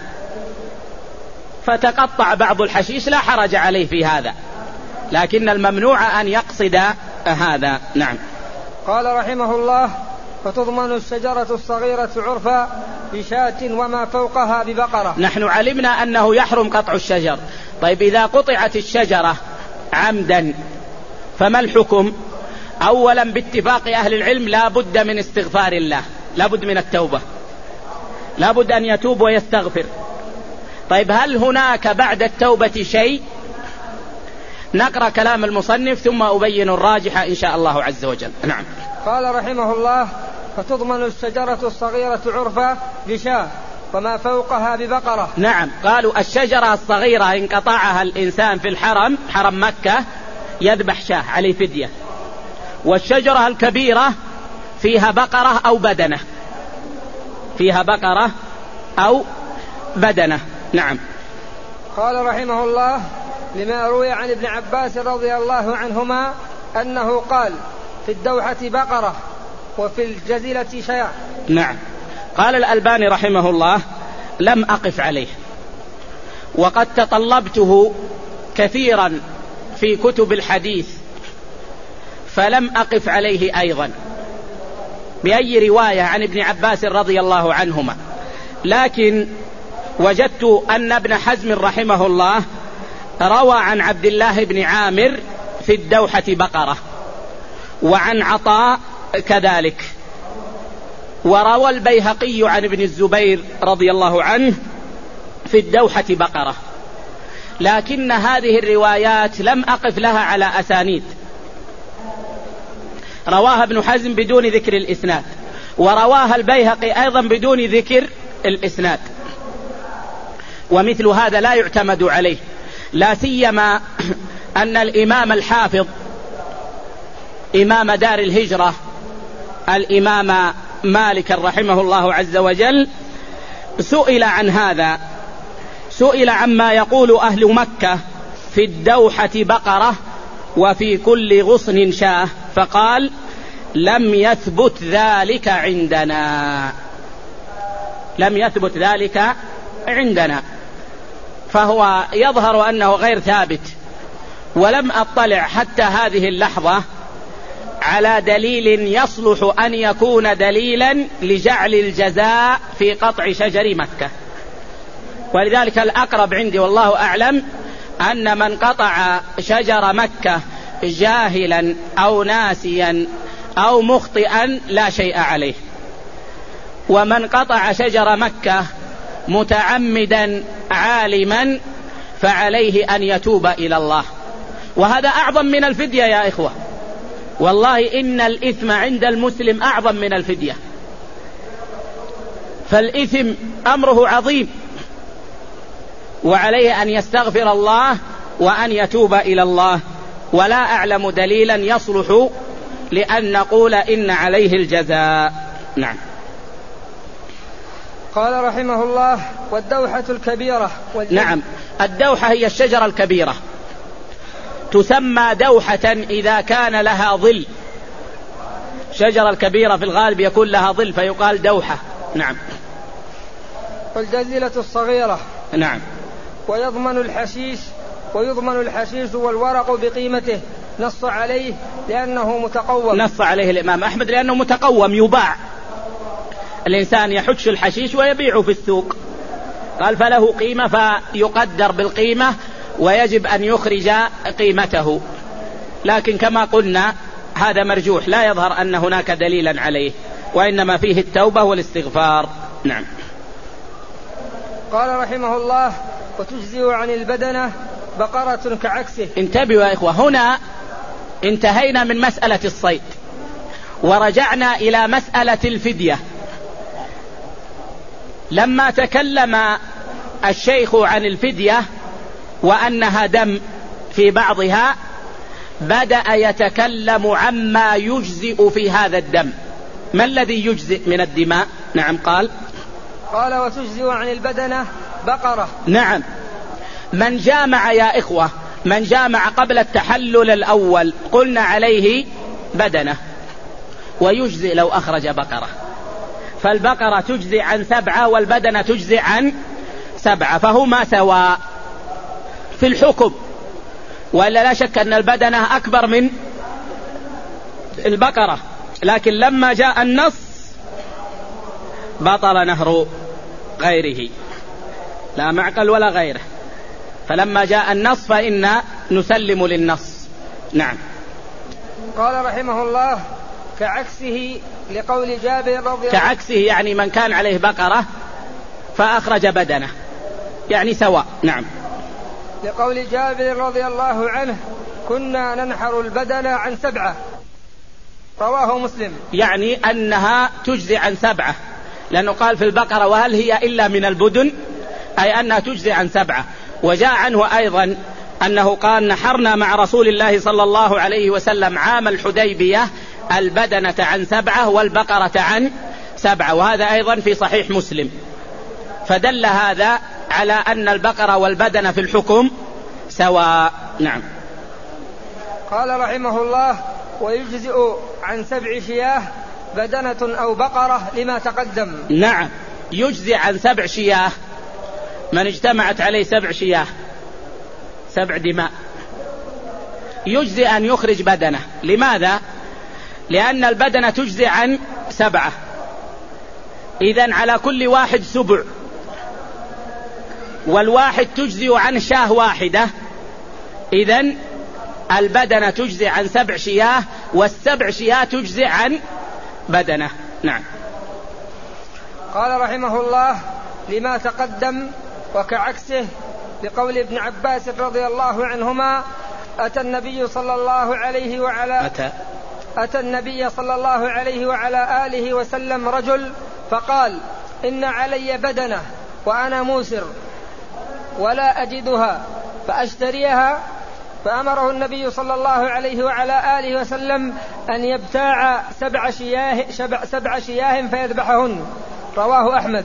فتقطع بعض الحشيش لا حرج عليه في هذا، لكن الممنوع أن يقصد هذا. نعم. قال رحمه الله: فتضمن الشجرة الصغيرة عرفا بشاة وما فوقها ببقرة. نحن علمنا أنه يحرم قطع الشجر. طيب إذا قطعت الشجرة عمدا فما الحكم؟ أولا باتفاق أهل العلم لا بد من استغفار الله، لا بد من التوبة، لا بد أن يتوب ويستغفر. طيب هل هناك بعد التوبة شيء؟ نقرأ كلام المصنف ثم أبين الراجح إن شاء الله عز وجل. نعم. قال رحمه الله: فتضمن الشجرة الصغيرة عرفا بشاة وما فوقها ببقرة. نعم، قالوا الشجرة الصغيرة إن قطعها الإنسان في الحرم، حرم مكة، يذبح شاة عليه فدية. والشجرة الكبيرة فيها بقرة أو بدنة، فيها بقرة أو بدنة. نعم. قال رحمه الله: لما روي عن ابن عباس رضي الله عنهما أنه قال: في الدوحة بقرة وفي الجزلة شاة. نعم. قال الألباني رحمه الله: لم أقف عليه، وقد تطلبته كثيرا في كتب الحديث فلم أقف عليه أيضا بأي رواية عن ابن عباس رضي الله عنهما. لكن وجدت أن ابن حزم رحمه الله روى عن عبد الله بن عامر في الدوحة بقرة، وعن عطاء كذلك، وروى البيهقي عن ابن الزبير رضي الله عنه في الدوحة بقرة. لكن هذه الروايات لم أقف لها على أسانيد، رواها ابن حزم بدون ذكر الإسناد، ورواها البيهقي أيضا بدون ذكر الإسناد، ومثل هذا لا يعتمد عليه، لا سيما أن الإمام الحافظ إمام دار الهجرة الإمام مالك رحمه الله عز وجل سئل عن هذا، سئل عما يقول أهل مكة في الدوحة بقرة وفي كل غصن شاة، فقال: لم يثبت ذلك عندنا، لم يثبت ذلك عندنا. فهو يظهر أنه غير ثابت، ولم أطلع حتى هذه اللحظة على دليل يصلح أن يكون دليلا لجعل الجزاء في قطع شجر مكة. ولذلك الأقرب عندي والله أعلم أن من قطع شجر مكة جاهلا أو ناسيا أو مخطئا لا شيء عليه، ومن قطع شجر مكة متعمدا عالما فعليه أن يتوب إلى الله، وهذا أعظم من الفدية يا إخوة. والله إن الإثم عند المسلم أعظم من الفدية، فالإثم أمره عظيم، وعليه أن يستغفر الله وأن يتوب إلى الله. ولا أعلم دليلا يصلح لأن نقول إن عليه الجزاء. نعم. قال رحمه الله: والدوحة الكبيرة والجن... نعم، الدوحة هي الشجرة الكبيرة، تسمى دوحة إذا كان لها ظل. الشجرة الكبيرة في الغالب يكون لها ظل فيقال دوحة. نعم. والجزلة الصغيرة. نعم. ويضمن الحشيش ويضمن الحشيش والورق بقيمته، نص عليه لأنه متقوم. نص عليه الإمام أحمد لأنه متقوم يباع، الإنسان يحش الحشيش ويبيعه في السوق، قال فله قيمة فيقدر بالقيمة ويجب أن يخرج قيمته. لكن كما قلنا هذا مرجوح، لا يظهر أن هناك دليلا عليه، وإنما فيه التوبة والاستغفار. نعم. قال رحمه الله: وتجزئ عن البدنة بقرة كعكسه. انتبهوا يا إخوة، هنا انتهينا من مسألة الصيد ورجعنا إلى مسألة الفدية. لما تكلم الشيخ عن الفدية وأنها دم في بعضها، بدأ يتكلم عما يجزئ في هذا الدم. ما الذي يجزئ من الدماء؟ نعم. قال قال وتجزئ عن البدنة بقرة. نعم. من جامع يا إخوة، من جامع قبل التحلل الأول قلنا عليه بدنة، ويجزئ لو أخرج بقرة، فالبقرة تجزئ عن سبعة والبدنة تجزئ عن سبعة، فهما سواء في الحكم. وإلا لا شك أن البدنة أكبر من البقرة، لكن لما جاء النص بطل نهر غيره، لا معقل ولا غيره، فلما جاء النص فإنا نسلم للنص. نعم. قال رحمه الله: كعكسه لقول جابر رضي الله عنه. كعكسه يعني من كان عليه بقرة فأخرج بدنه، يعني سواء. نعم. لقول جابر رضي الله عنه: كنا ننحر البدن عن سبعة، رواه مسلم. يعني أنها تجزي عن سبعة، لأنه قال في البقرة: وهل هي إلا من البدن، أي أنها تجزي عن سبعة. وجاء عنه أيضا أنه قال: نحرنا مع رسول الله صلى الله عليه وسلم عام الحديبية البدنة عن سبعة والبقرة عن سبعة، وهذا أيضا في صحيح مسلم. فدل هذا على أن البقرة والبدنة في الحكم سواء. نعم. قال رحمه الله: ويجزئ عن سبع شياه بدنة أو بقرة لما تقدم. نعم، يجزئ عن سبع شياه، من اجتمعت عليه سبع شياه، سبع دماء، يجزئ أن يخرج بدنة. لماذا؟ لأن البدنة تجزئ عن سبعة، إذن على كل واحد سبع، والواحد تجزئ عن شاه واحدة، إذن البدنة تجزئ عن سبع شياه، والسبع شياه تجزئ عن بدنة. نعم. قال رحمه الله: لما تقدم. وكعكسه لقول ابن عباس رضي الله عنهما: أتى النبي صلى الله عليه وعلى أتى أتى النبي صلى الله عليه وعلى آله وسلم رجل فقال: إن علي بدنة وأنا موسر ولا أجدها فأشتريها، فأمره النبي صلى الله عليه وعلى آله وسلم أن يبتاع سبع شياه, سبع شياه فيذبحهن. رواه أحمد.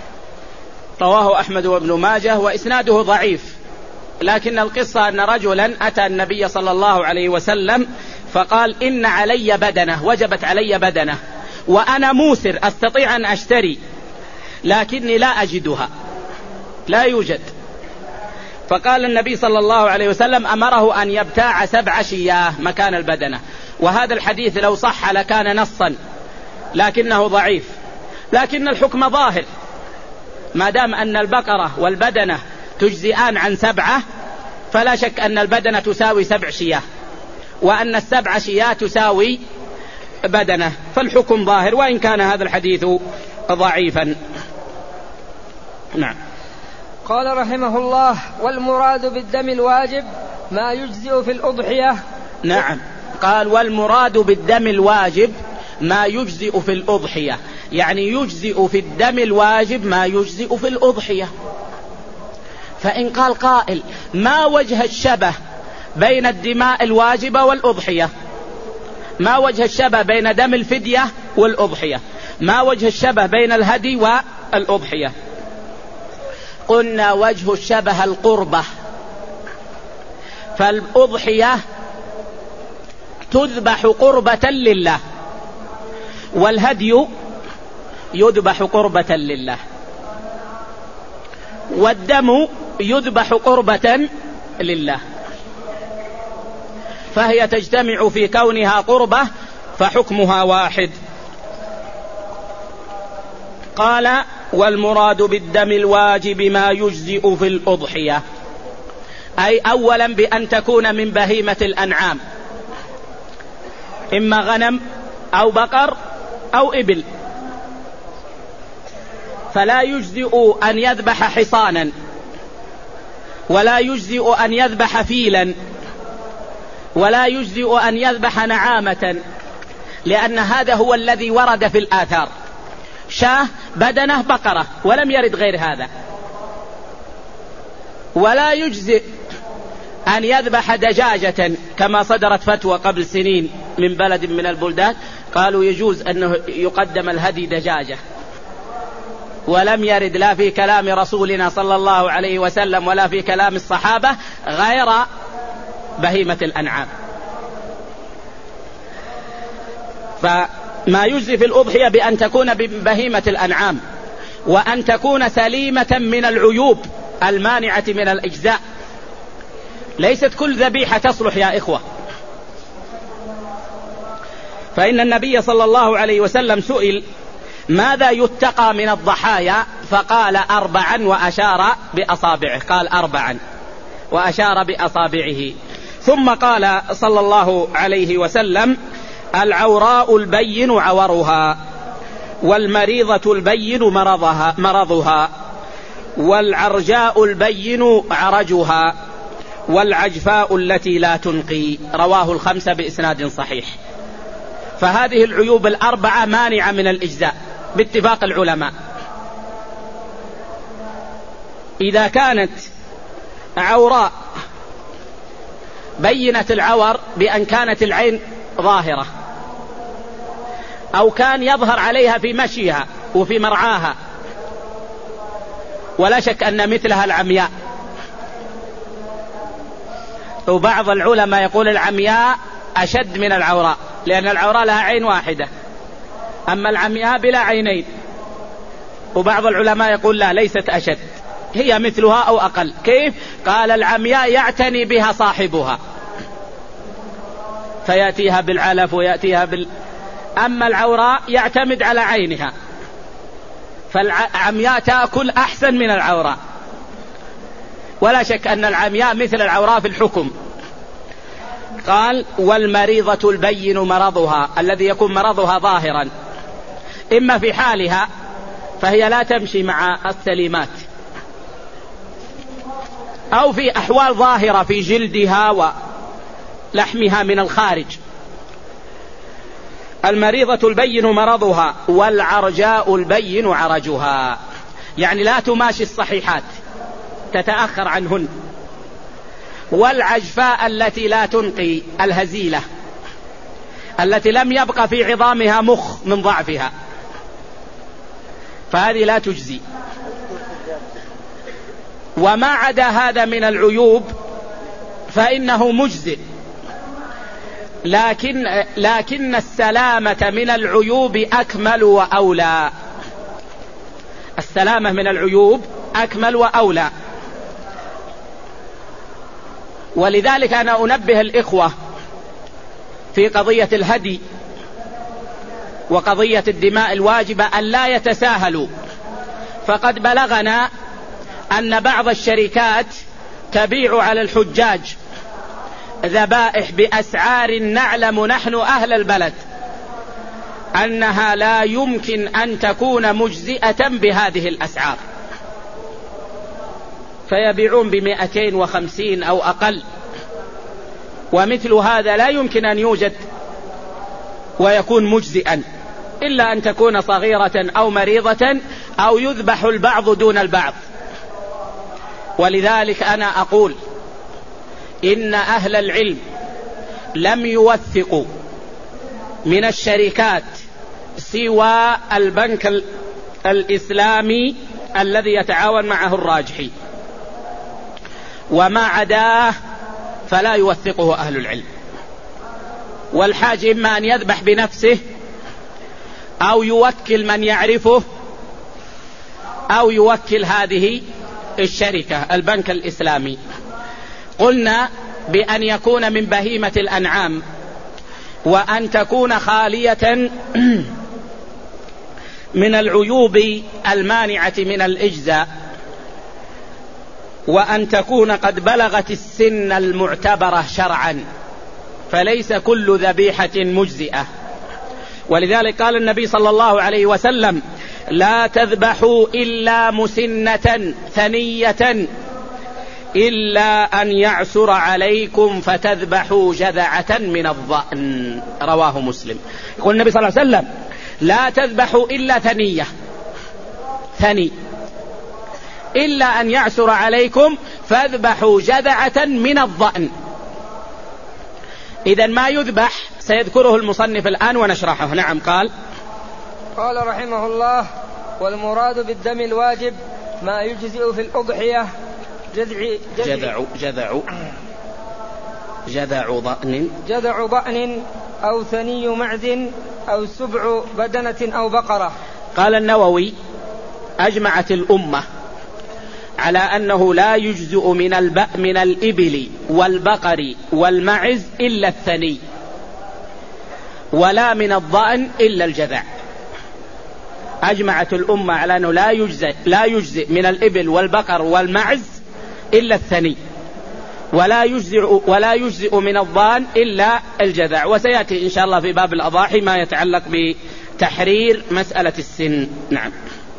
رواه أحمد وابن ماجه، وإسناده ضعيف، لكن القصة أن رجلا أتى النبي صلى الله عليه وسلم فقال: إن علي بدنة، وجبت علي بدنة، وأنا موسر أستطيع أن أشتري، لكني لا أجدها، لا يوجد. فقال النبي صلى الله عليه وسلم أمره أن يبتاع سبع شياه مكان البدنة. وهذا الحديث لو صح لكان نصا، لكنه ضعيف، لكن الحكم ظاهر، ما دام أن البقرة والبدنة تجزئان عن سبعة، فلا شك أن البدنة تساوي سبع شياه، وأن السبع شياه تساوي بدنة، فالحكم ظاهر، وإن كان هذا الحديث ضعيفا. نعم. قال رحمه الله: والمراد بالدم الواجب ما يجزئ في الأضحية. نعم. قال: والمراد بالدم الواجب ما يجزئ في الأضحية، يعني يجزئ في الدم الواجب ما يجزئ في الأضحية. فإن قال قائل: ما وجه الشبه بين الدماء الواجبة والأضحية؟ ما وجه الشبه بين دم الفدية والأضحية؟ ما وجه الشبه بين الهدي والأضحية؟ قلنا: وجه الشبه القربة، فالأضحية تذبح قربة لله، والهدي يذبح قربة لله، والدم يذبح قربة لله، فهي تجتمع في كونها قربة، فحكمها واحد. قال: والمراد بالدم الواجب ما يجزئ في الأضحية، أي أولا بأن تكون من بهيمة الأنعام، إما غنم أو بقر أو إبل، فلا يجزئ أن يذبح حصانا، ولا يجزئ أن يذبح فيلا، ولا يجزئ أن يذبح نعامة، لأن هذا هو الذي ورد في الآثار. شاه بدنه بقرة ولم يرد غير هذا. ولا يجزئ أن يذبح دجاجة، كما صدرت فتوى قبل سنين من بلد من البلدان قالوا يجوز أنه يقدم الهدي دجاجة، ولم يرد لا في كلام رسولنا صلى الله عليه وسلم ولا في كلام الصحابة غير بهيمة الأنعام. فما يجزي في الأضحية بأن تكون بهيمة الأنعام، وأن تكون سليمة من العيوب المانعة من الإجزاء. ليست كل ذبيحة تصلح يا إخوة، فإن النبي صلى الله عليه وسلم سئل ماذا يتقى من الضحايا فقال أربعا وأشار بأصابعه، قال أربعا وأشار بأصابعه. ثم قال صلى الله عليه وسلم العوراء البين عورها، والمريضة البين مرضها, مرضها والعرجاء البين عرجها، والعجفاء التي لا تنقي. رواه الخمسة بإسناد صحيح. فهذه العيوب الأربعة مانعة من الإجزاء باتفاق العلماء. إذا كانت عوراء بينت العور بأن كانت العين ظاهرة، أو كان يظهر عليها في مشيها وفي مرعاها، ولا شك أن مثلها العمياء. وبعض العلماء يقول العمياء أشد من العوراء، لأن العوراء لها عين واحدة، أما العمياء بلا عينين. وبعض العلماء يقول لا، ليست أشد، هي مثلها أو أقل. كيف؟ قال العمياء يعتني بها صاحبها فيأتيها بالعلف ويأتيها بال... أما العوراء يعتمد على عينها، فالعمياء تأكل أحسن من العوراء. ولا شك أن العمياء مثل العوراء في الحكم. قال والمريضة البين مرضها، الذي يكون مرضها ظاهرا، إما في حالها فهي لا تمشي مع السليمات، أو في أحوال ظاهرة في جلدها ولحمها من الخارج. المريضة البين مرضها، والعرجاء البين عرجها، يعني لا تماشي الصحيحات، تتأخر عنهن. والعجفاء التي لا تنقي، الهزيلة التي لم يبقى في عظامها مخ من ضعفها، فهذه لا تجزي. وما عدا هذا من العيوب فإنه مجزئ، لكن, لكن السلامة من العيوب أكمل وأولى. السلامة من العيوب أكمل وأولى. ولذلك أنا أنبه الإخوة في قضية الهدي وقضية الدماء الواجبة أن لا يتساهلوا. فقد بلغنا أن بعض الشركات تبيع على الحجاج ذبائح بأسعار نعلم نحن أهل البلد أنها لا يمكن أن تكون مجزئة بهذه الأسعار، فيبيعون بمئتين وخمسين أو أقل. ومثل هذا لا يمكن أن يوجد ويكون مجزئا، إلا أن تكون صغيرة أو مريضة أو يذبح البعض دون البعض. ولذلك أنا أقول إن أهل العلم لم يوثقوا من الشركات سوى البنك الإسلامي الذي يتعاون معه الراجحي، وما عداه فلا يوثقه أهل العلم. والحاج إما أن يذبح بنفسه أو يوكل من يعرفه أو يوكل هذه الشركة البنك الإسلامي. قلنا بأن يكون من بهيمة الأنعام، وأن تكون خالية من العيوب المانعة من الإجزاء، وأن تكون قد بلغت السن المعتبرة شرعا، فليس كل ذبيحة مجزئة. ولذلك قال النبي صلى الله عليه وسلم لا تذبحوا إلا مسنة ثنية إلا أن يعسر عليكم فتذبحوا جذعة من الضأن. رواه مسلم. يقول النبي صلى الله عليه وسلم لا تذبحوا إلا ثنية، ثني، إلا أن يعسر عليكم فاذبحوا جذعة من الضأن. إذن ما يذبح سيذكره المصنف الآن ونشرحه. نعم. قال قال رحمه الله: والمراد بالدم الواجب ما يجزئ في الأضحية جذع جذع جذع جذع ضأن جذع ضأن أو ثني معز أو سبع بدنة أو بقرة. قال النووي: أجمعت الأمة على أنه لا يجزئ من الب... من الإبل والبقر والمعز إلا الثني، ولا من الضأن إلا الجذع. أجمعت الأمة على أنه لا يجزئ لا يجزئ من الإبل والبقر والمعز إلا الثني، ولا يجزئ ولا يجزئ من الضأن إلا الجذع. وسيأتي إن شاء الله في باب الأضاحي ما يتعلق بتحرير مسألة السن. نعم.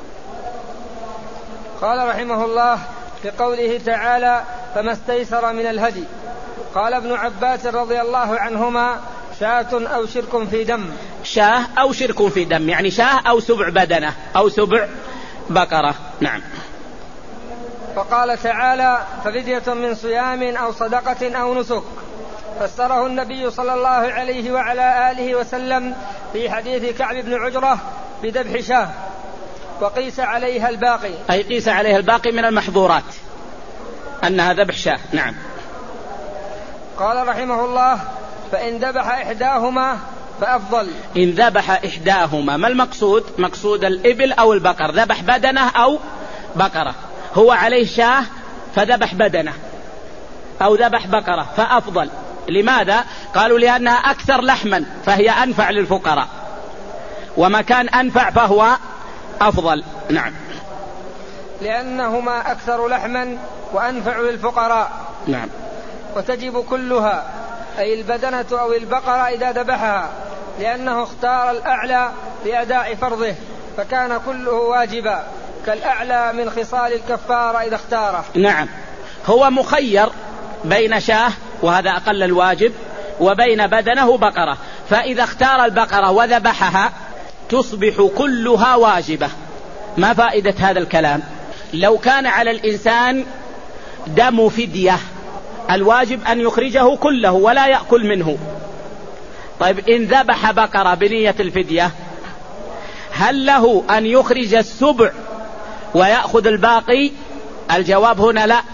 قال رحمه الله في قوله تعالى: فما استيسر من الهدي. قال ابن عباس رضي الله عنهما: شاة أو شرك في دم. شاه أو شرك في دم، يعني شاه أو سبع بدنة أو سبع بقرة. نعم. فقال تعالى: ففدية من صيام أو صدقة أو نسك. فسره النبي صلى الله عليه وعلى آله وسلم في حديث كعب بن عجرة بذبح شاه، وقيس عليها الباقي، أي قيس عليها الباقي من المحظورات أنها ذبح شاه. نعم. قال رحمه الله: فإن ذبح إحداهما فأفضل. إن ذبح إحداهما، ما المقصود؟ مقصود الإبل أو البقر، ذبح بدنه أو بقرة، هو عليه شاه فذبح بدنه أو ذبح بقرة فأفضل. لماذا؟ قالوا لأنها أكثر لحما فهي أنفع للفقراء، وما كان أنفع فهو أفضل. نعم. لأنهما أكثر لحما وأنفع للفقراء. نعم. وتجب كلها، أي البدنة أو البقرة إذا ذبحها، لأنه اختار الأعلى لأداء فرضه فكان كله واجبا، كالأعلى من خصال الكفارة إذا اختاره. نعم. هو مخير بين شاه وهذا أقل الواجب وبين بدنه بقرة، فإذا اختار البقرة وذبحها تصبح كلها واجبة. ما فائدة هذا الكلام؟ لو كان على الإنسان دم فدية الواجب أن يخرجه كله ولا يأكل منه. طيب إن ذبح بقرة بنية الفدية هل له أن يخرج السبع ويأخذ الباقي؟ الجواب هنا لا،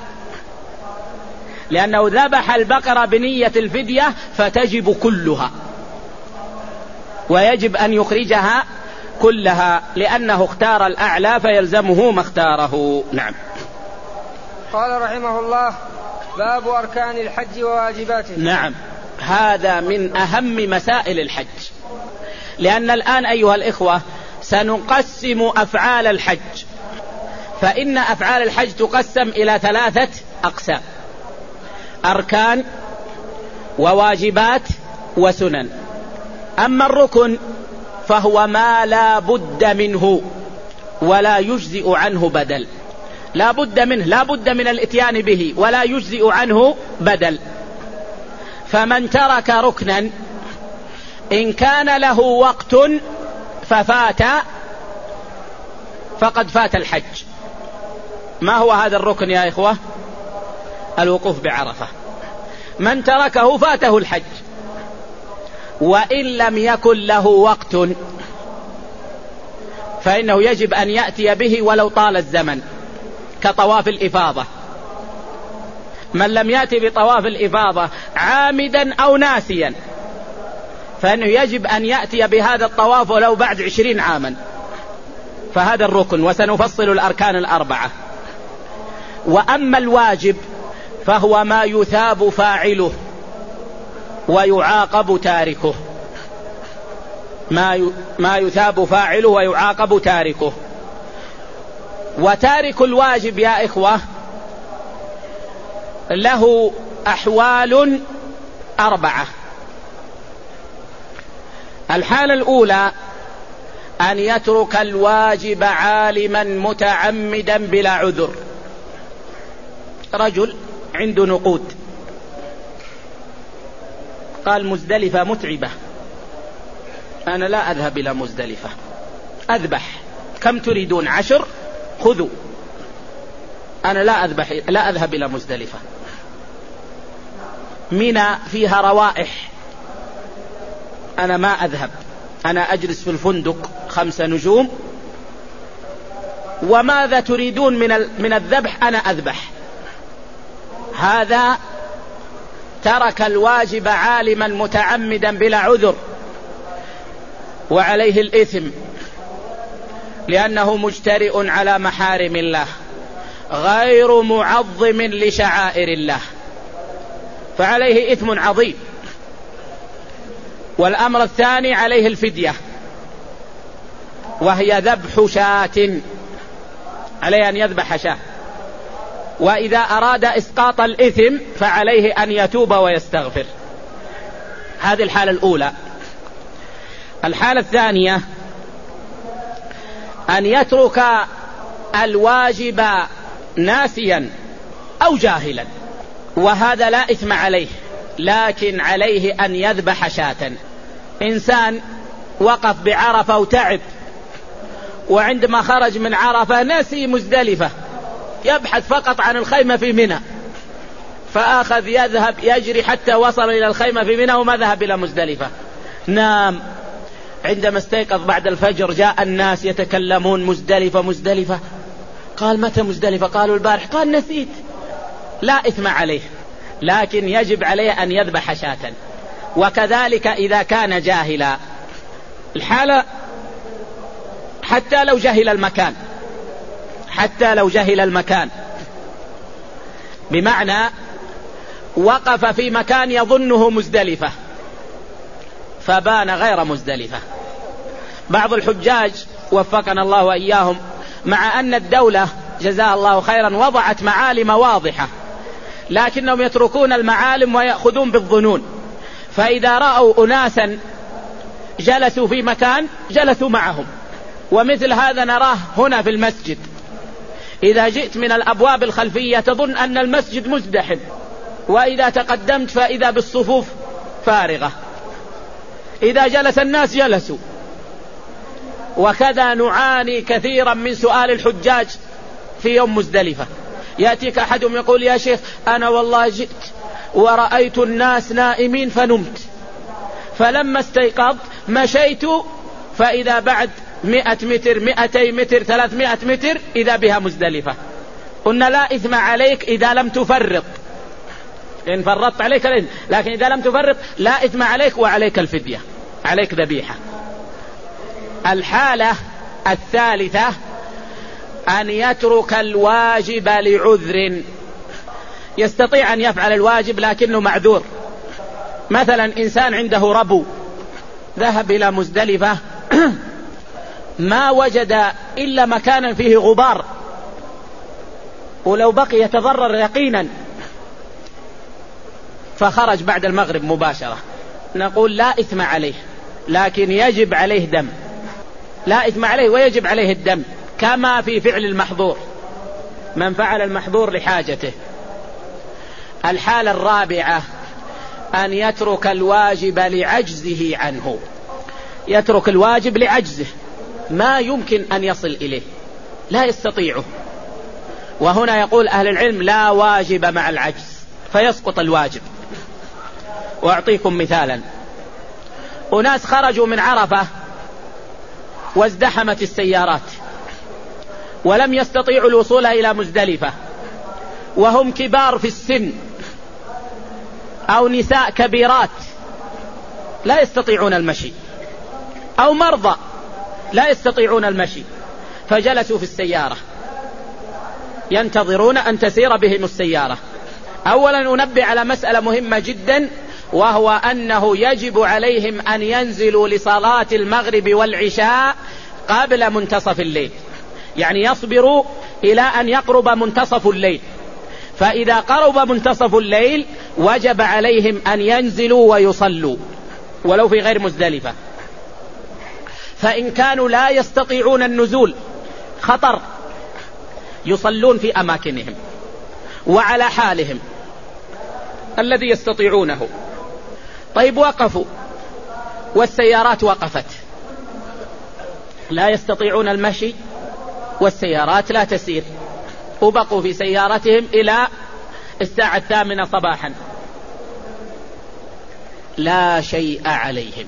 لأنه ذبح البقرة بنية الفدية فتجب كلها ويجب أن يخرجها كلها، لأنه اختار الأعلى فيلزمه ما اختاره. نعم. قال رحمه الله: باب أركان الحج وواجباته. نعم. هذا من أهم مسائل الحج، لأن الآن أيها الإخوة سنقسم أفعال الحج، فإن أفعال الحج تقسم إلى ثلاثة أقسام: أركان وواجبات وسنن. أما الركن فهو ما لا بد منه ولا يجزئ عنه بدل، لا بد منه، لا بد من الاتيان به ولا يجزئ عنه بدل. فمن ترك ركنا إن كان له وقت ففات فقد فات الحج. ما هو هذا الركن يا إخوة؟ الوقوف بعرفة. من تركه فاته الحج، وإن لم يكن له وقت فإنه يجب أن يأتي به ولو طال الزمن، كطواف الإفاضة. من لم يأتي بطواف الإفاضة عامدا أو ناسيا فإنه يجب أن يأتي بهذا الطواف ولو بعد عشرين عاما، فهذا الركن، وسنفصل الأركان الأربعة. وأما الواجب فهو ما يثاب فاعله ويعاقب تاركه، ما ما يثاب فاعله ويعاقب تاركه. وتارك الواجب يا إخوة له أحوال أربعة. الحالة الأولى أن يترك الواجب عالما متعمدا بلا عذر. رجل عنده نقود، قال مزدلفة متعبة، أنا لا أذهب إلى مزدلفة، أذبح. كم تريدون؟ عشر، خذوا، أنا لا أذبح، لا أذهب إلى مزدلفة. منى فيها روائح، أنا ما أذهب، أنا أجلس في الفندق خمسة نجوم، وماذا تريدون من من الذبح؟ أنا أذبح. هذا ترك الواجب عالما متعمدا بلا عذر، وعليه الإثم، لأنه مجترئ على محارم الله غير معظم لشعائر الله، فعليه إثم عظيم. والأمر الثاني عليه الفدية، وهي ذبح شاة، عليه أن يذبح شاة. وإذا أراد إسقاط الإثم فعليه أن يتوب ويستغفر. هذه الحالة الأولى. الحالة الثانية أن يترك الواجب ناسيا أو جاهلا، وهذا لا إثم عليه، لكن عليه أن يذبح شاة. إنسان وقف بعرفة وتعب، وعندما خرج من عرفة نسي مزدلفة، يبحث فقط عن الخيمة في منى، فأخذ يذهب يجري حتى وصل إلى الخيمة في منى وما ذهب إلى مزدلفة. نام. عندما استيقظ بعد الفجر جاء الناس يتكلمون مزدلفة مزدلفة. قال متى مزدلفة؟ قالوا البارح. قال نسيت. لا إثم عليه، لكن يجب عليه أن يذبح شاة. وكذلك إذا كان جاهلا، الحالة حتى لو جهل المكان، حتى لو جهل المكان، بمعنى وقف في مكان يظنه مزدلفة فبان غير مزدلفة. بعض الحجاج وفقنا الله وإياهم، مع أن الدولة جزاها الله خيرا وضعت معالم واضحة، لكنهم يتركون المعالم ويأخذون بالظنون. فإذا رأوا أناسا جلسوا في مكان جلسوا معهم، ومثل هذا نراه هنا في المسجد. إذا جئت من الأبواب الخلفية تظن أن المسجد مزدحم، وإذا تقدمت فإذا بالصفوف فارغة، إذا جلس الناس جلسوا. وكذا نعاني كثيرا من سؤال الحجاج في يوم مزدلفة. يأتيك أحدهم يقول يا شيخ أنا والله جئت ورأيت الناس نائمين فنمت، فلما استيقظت مشيت فإذا بعد مئة متر مئتي متر ثلاثمائة متر إذا بها مزدلفة. قلنا لا إثم عليك إذا لم تفرط، إن فرطت عليك الإثم، لكن إذا لم تفرط لا إثم عليك، وعليك الفدية، عليك ذبيحة. الحالة الثالثة أن يترك الواجب لعذر، يستطيع أن يفعل الواجب لكنه معذور. مثلا إنسان عنده ربو، ذهب إلى مزدلفة ما وجد إلا مكانا فيه غبار، ولو بقي يتضرر يقينا، فخرج بعد المغرب مباشرة، نقول لا إثم عليه، لكن يجب عليه دم، لا إثم عليه ويجب عليه الدم، كما في فعل المحظور، من فعل المحظور لحاجته. الحالة الرابعة أن يترك الواجب لعجزه عنه، يترك الواجب لعجزه، ما يمكن أن يصل إليه، لا يستطيعه. وهنا يقول أهل العلم لا واجب مع العجز، فيسقط الواجب. وأعطيكم مثالا، أناس خرجوا من عرفة وازدحمت السيارات ولم يستطيعوا الوصول إلى مزدلفة، وهم كبار في السن أو نساء كبيرات لا يستطيعون المشي، أو مرضى لا يستطيعون المشي، فجلسوا في السيارة ينتظرون أن تسير بهم السيارة. أولا أنبه على مسألة مهمة جدا، وهو أنه يجب عليهم أن ينزلوا لصلاة المغرب والعشاء قبل منتصف الليل، يعني يصبروا إلى أن يقرب منتصف الليل، فإذا قرب منتصف الليل وجب عليهم أن ينزلوا ويصلوا ولو في غير مزدلفة. فإن كانوا لا يستطيعون النزول خطر يصلون في أماكنهم وعلى حالهم الذي يستطيعونه. طيب وقفوا والسيارات وقفت، لا يستطيعون المشي والسيارات لا تسير، وبقوا في سيارتهم إلى الساعة الثامنة صباحا، لا شيء عليهم،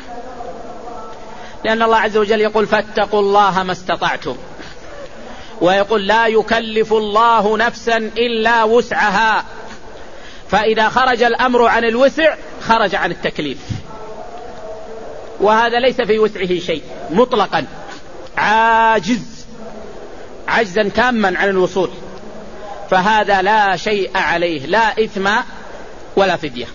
لأن الله عز وجل يقول فاتقوا الله ما استطعتم، ويقول لا يكلف الله نفسا إلا وسعها، فإذا خرج الأمر عن الوسع خرج عن التكليف، وهذا ليس في وسعه شيء مطلقا، عاجز عجزا تاما عن الوصول، فهذا لا شيء عليه، لا إثم ولا فدية.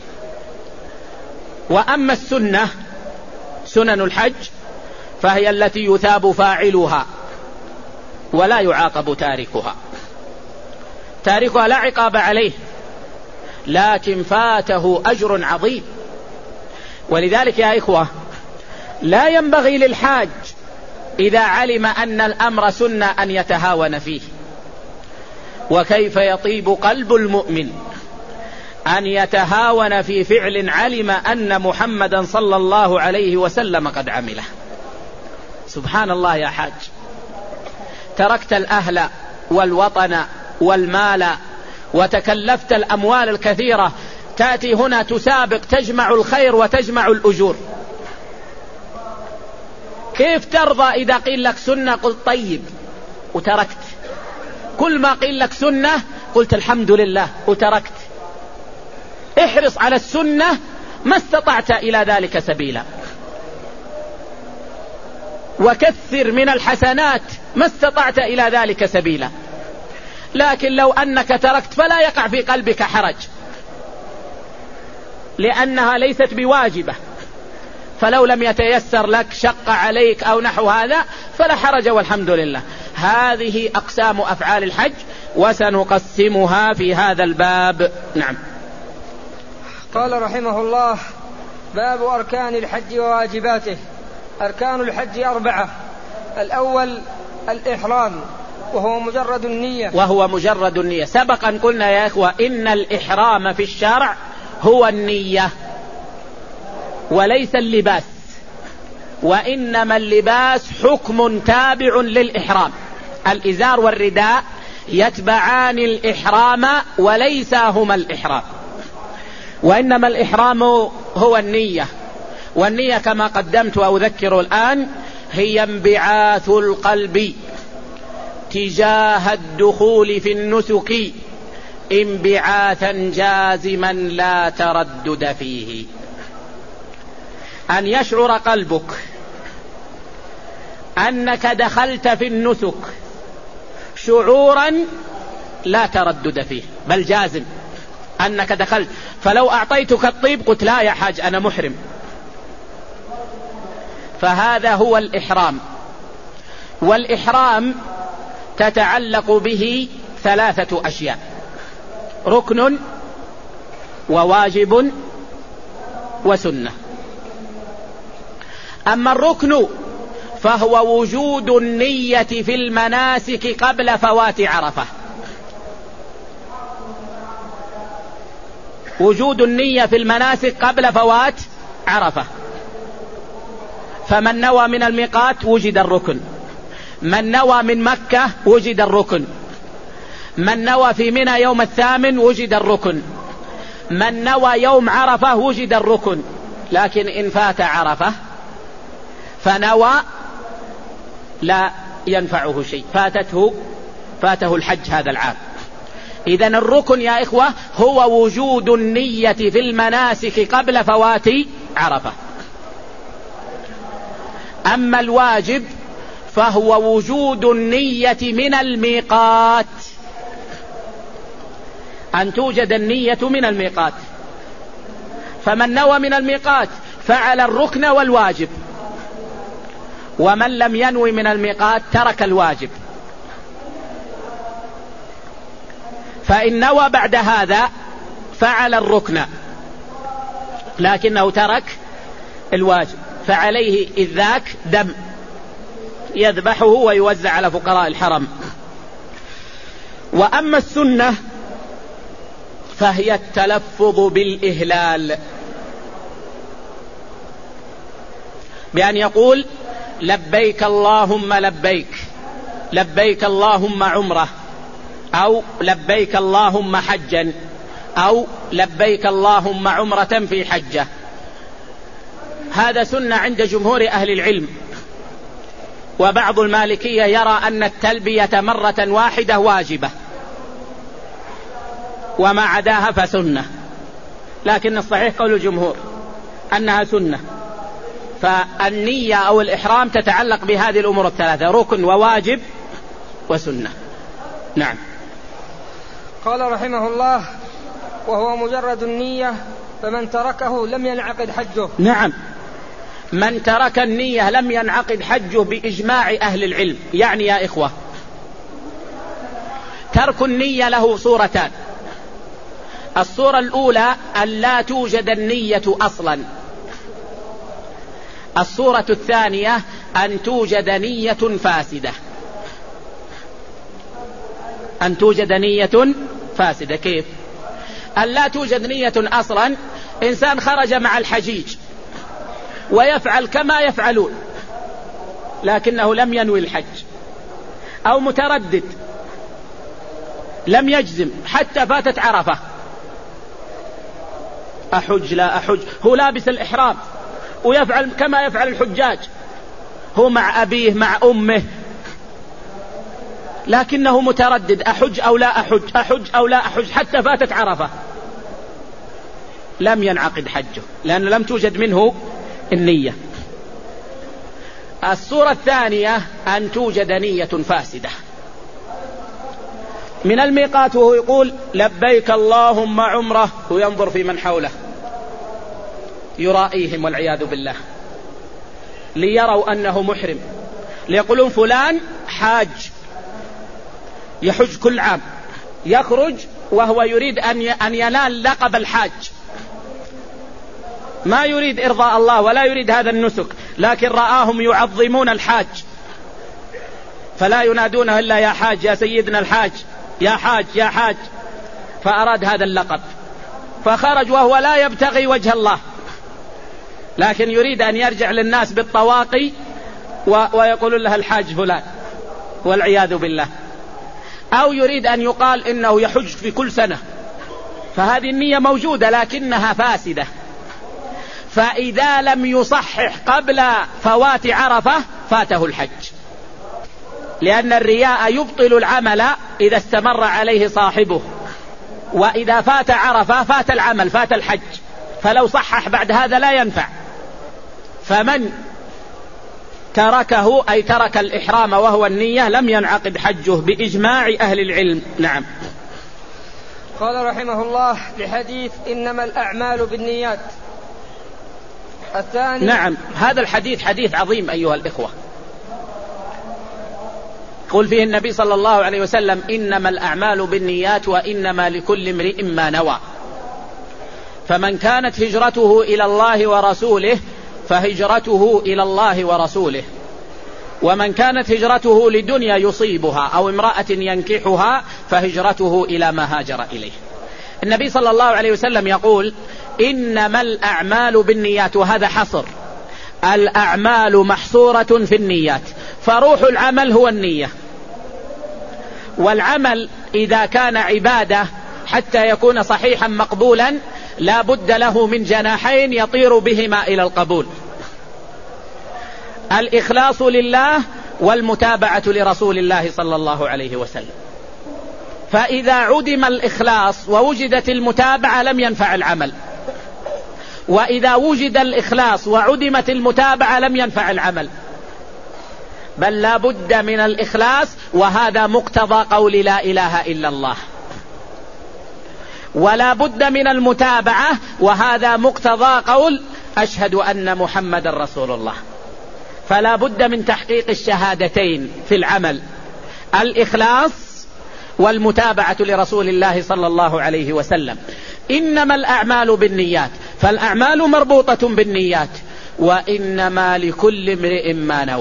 وأما السنة سنن الحج فهي التي يثاب فاعلها ولا يعاقب تاركها، تاركها لا عقاب عليه لكن فاته أجر عظيم. ولذلك يا إخوة لا ينبغي للحاج إذا علم أن الأمر سنة أن يتهاون فيه، وكيف يطيب قلب المؤمن أن يتهاون في فعل علم أن محمدا صلى الله عليه وسلم قد عمله. سبحان الله يا حاج، تركت الأهل والوطن والمال وتكلفت الأموال الكثيرة، تأتي هنا تسابق تجمع الخير وتجمع الأجور، كيف ترضى إذا قيل لك سنة قلت طيب وتركت، كل ما قيل لك سنة قلت الحمد لله وتركت؟ احرص على السنة ما استطعت إلى ذلك سبيلا، وكثر من الحسنات ما استطعت إلى ذلك سبيلا. لكن لو أنك تركت فلا يقع في قلبك حرج، لأنها ليست بواجبة، فلو لم يتيسر لك شق عليك أو نحو هذا فلا حرج والحمد لله. هذه أقسام أفعال الحج وسنقسمها في هذا الباب. نعم. قال رحمه الله: باب أركان الحج وواجباته. أركان الحج أربعة: الأول الإحرام وهو مجرد النية وهو مجرد النية سبقا قلنا يا إخوة إن الإحرام في الشرع هو النية وليس اللباس، وإنما اللباس حكم تابع للإحرام، الإزار والرداء يتبعان الإحرام وليس هما الإحرام، وإنما الإحرام هو النية. والنية كما قدمت وأذكر الآن هي انبعاث القلب تجاه الدخول في النسك انبعاثا جازما لا تردد فيه، أن يشعر قلبك أنك دخلت في النسك شعورا لا تردد فيه، بل جازم أنك دخلت. فلو أعطيتك الطيب قلت لا يا حاج أنا محرم، فهذا هو الإحرام. والإحرام تتعلق به ثلاثة أشياء: ركن وواجب وسنة. أما الركن فهو وجود النية في المناسك قبل فوات عرفة، وجود النية في المناسك قبل فوات عرفة. فمن نوى من الميقات وجد الركن، من نوى من مكة وجد الركن، من نوى في منى يوم الثامن وجد الركن، من نوى يوم عرفة وجد الركن. لكن إن فات عرفة فنوى لا ينفعه شيء، فاتته فاته الحج هذا العام. إذن الركن يا إخوة هو وجود النية في المناسك قبل فوات عرفة. أما الواجب فهو وجود النية من الميقات، أن توجد النية من الميقات. فمن نوى من الميقات فعل الركن والواجب، ومن لم ينوي من الميقات ترك الواجب. فإن نوى بعد هذا فعل الركن لكنه ترك الواجب، فعليه إذ ذاك دم يذبحه ويوزع على فقراء الحرم. وأما السنة فهي التلفظ بالإهلال، بأن يقول لبيك اللهم لبيك، لبيك اللهم عمره، أو لبيك اللهم حجا، أو لبيك اللهم عمرة في حجة. هذا سنة عند جمهور أهل العلم، وبعض المالكية يرى أن التلبية مرة واحدة واجبة، وما عداها فسنة، لكن الصحيح قول الجمهور أنها سنة. فالنية أو الإحرام تتعلق بهذه الأمور الثلاثة: ركن وواجب وسنة. نعم. قال رحمه الله: وهو مجرد النية فمن تركه لم ينعقد حجه. نعم، من ترك النية لم ينعقد حجه بإجماع أهل العلم. يعني يا إخوة، ترك النية له صورتان: الصورة الأولى أن لا توجد النية أصلا، الصورة الثانية أن توجد نية فاسدة. أن توجد نية فاسدة كيف؟ أن لا توجد نية أصلا، إنسان خرج مع الحجيج ويفعل كما يفعلون لكنه لم ينوي الحج، أو متردد لم يجزم حتى فاتت عرفة، أحج لا أحج، هو لابس الإحرام ويفعل كما يفعل الحجاج، هو مع أبيه مع أمه، لكنه متردد أحج أو لا أحج، أحج أو لا أحج، حتى فاتت عرفة، لم ينعقد حجه لأنه لم توجد منه النية. الصورة الثانية أن توجد نية فاسدة، من الميقات وهو يقول لبيك اللهم عمره، وينظر في من حوله يرائيهم والعياذ بالله ليروا أنه محرم، ليقولون فلان حاج يحج كل عام، يخرج وهو يريد أن ينال لقب الحاج، ما يريد إرضاء الله ولا يريد هذا النسك، لكن رآهم يعظمون الحاج فلا ينادونه إلا يا حاج، يا سيدنا الحاج، يا حاج يا حاج، فأراد هذا اللقب، فخرج وهو لا يبتغي وجه الله، لكن يريد أن يرجع للناس بالطواقي ويقولون له الحاج فلان والعياذ بالله، أو يريد أن يقال إنه يحج في كل سنة، فهذه النية موجودة لكنها فاسدة. فإذا لم يصحح قبل فوات عرفة فاته الحج، لأن الرياء يبطل العمل إذا استمر عليه صاحبه، وإذا فات عرفة فات العمل، فات الحج، فلو صحح بعد هذا لا ينفع. فمن تركه أي ترك الإحرام وهو النية لم ينعقد حجه بإجماع أهل العلم. نعم. قال رحمه الله: لحديث إنما الأعمال بالنيات. الثاني. نعم، هذا الحديث حديث عظيم أيها الإخوة، قل فيه النبي صلى الله عليه وسلم: إنما الأعمال بالنيات وإنما لكل امرئ ما نوى. فمن كانت هجرته إلى الله ورسوله فهجرته إلى الله ورسوله، ومن كانت هجرته لدنيا يصيبها أو امرأة ينكحها فهجرته إلى ما هاجر إليه. النبي صلى الله عليه وسلم يقول: إنما الأعمال بالنيات، وهذا حصر، الأعمال محصورة في النيات، فروح العمل هو النية. والعمل إذا كان عبادة حتى يكون صحيحا مقبولا لا بد له من جناحين يطير بهما إلى القبول: الإخلاص لله والمتابعة لرسول الله صلى الله عليه وسلم. فإذا عدم الإخلاص ووجدت المتابعة لم ينفع العمل، وإذا وجد الإخلاص وعدمت المتابعة لم ينفع العمل، بل لا بد من الإخلاص، وهذا مقتضى قول لا إله إلا الله، ولا بد من المتابعة، وهذا مقتضى قول أشهد أن محمد رسول الله. فلا بد من تحقيق الشهادتين في العمل: الإخلاص والمتابعة لرسول الله صلى الله عليه وسلم. إنما الأعمال بالنيات، فالأعمال مربوطة بالنيات، وإنما لكل امرئ ما نوى.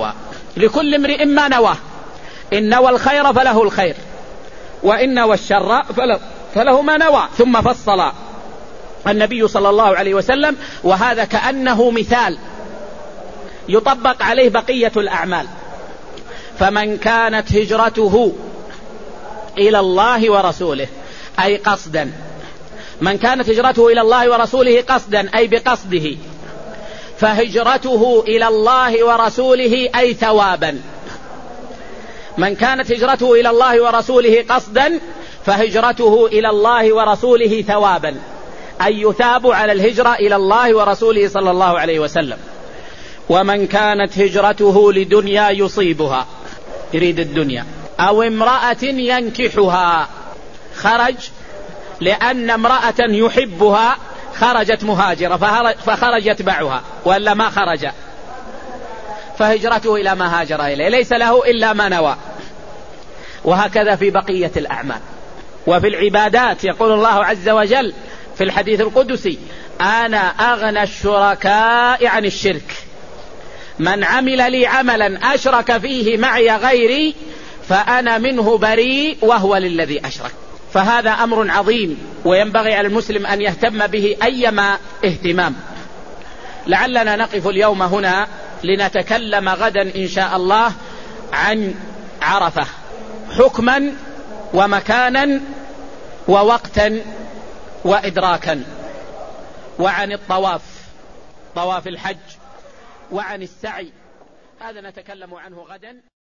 لكل امرئ ما نواه، إن نوى الخير فله الخير، وإن نوى الشر فله ما نوى. ثم فصل النبي صلى الله عليه وسلم، وهذا كأنه مثال يطبق عليه بقية الأعمال. فمن كانت هجرته إلى الله ورسوله أي قصدا، من كانت هجرته إلى الله ورسوله قصدا أي بقصده، فهجرته إلى الله ورسوله أي ثوابا. من كانت هجرته إلى الله ورسوله قصدا فهجرته إلى الله ورسوله ثوابا، أي يثاب على الهجرة إلى الله ورسوله صلى الله عليه وسلم. ومن كانت هجرته لدنيا يصيبها، يريد الدنيا، أو امرأة ينكحها، خرج لأن امرأة يحبها خرجت مهاجرة فخرج يتبعها، وإلا ما خرج، فهجرته إلى ما هاجر إليه، ليس له إلا ما نوى. وهكذا في بقية الأعمال. وفي العبادات يقول الله عز وجل في الحديث القدسي: أنا أغنى الشركاء عن الشرك، من عمل لي عملا أشرك فيه معي غيري فأنا منه بريء وهو للذي أشرك. فهذا أمر عظيم، وينبغي على المسلم أن يهتم به أيما اهتمام. لعلنا نقف اليوم هنا لنتكلم غدا إن شاء الله عن عرفة، حكما ومكانا ووقتا وإدراكا، وعن الطواف، طواف الحج، وعن السعي، هذا نتكلم عنه غدا.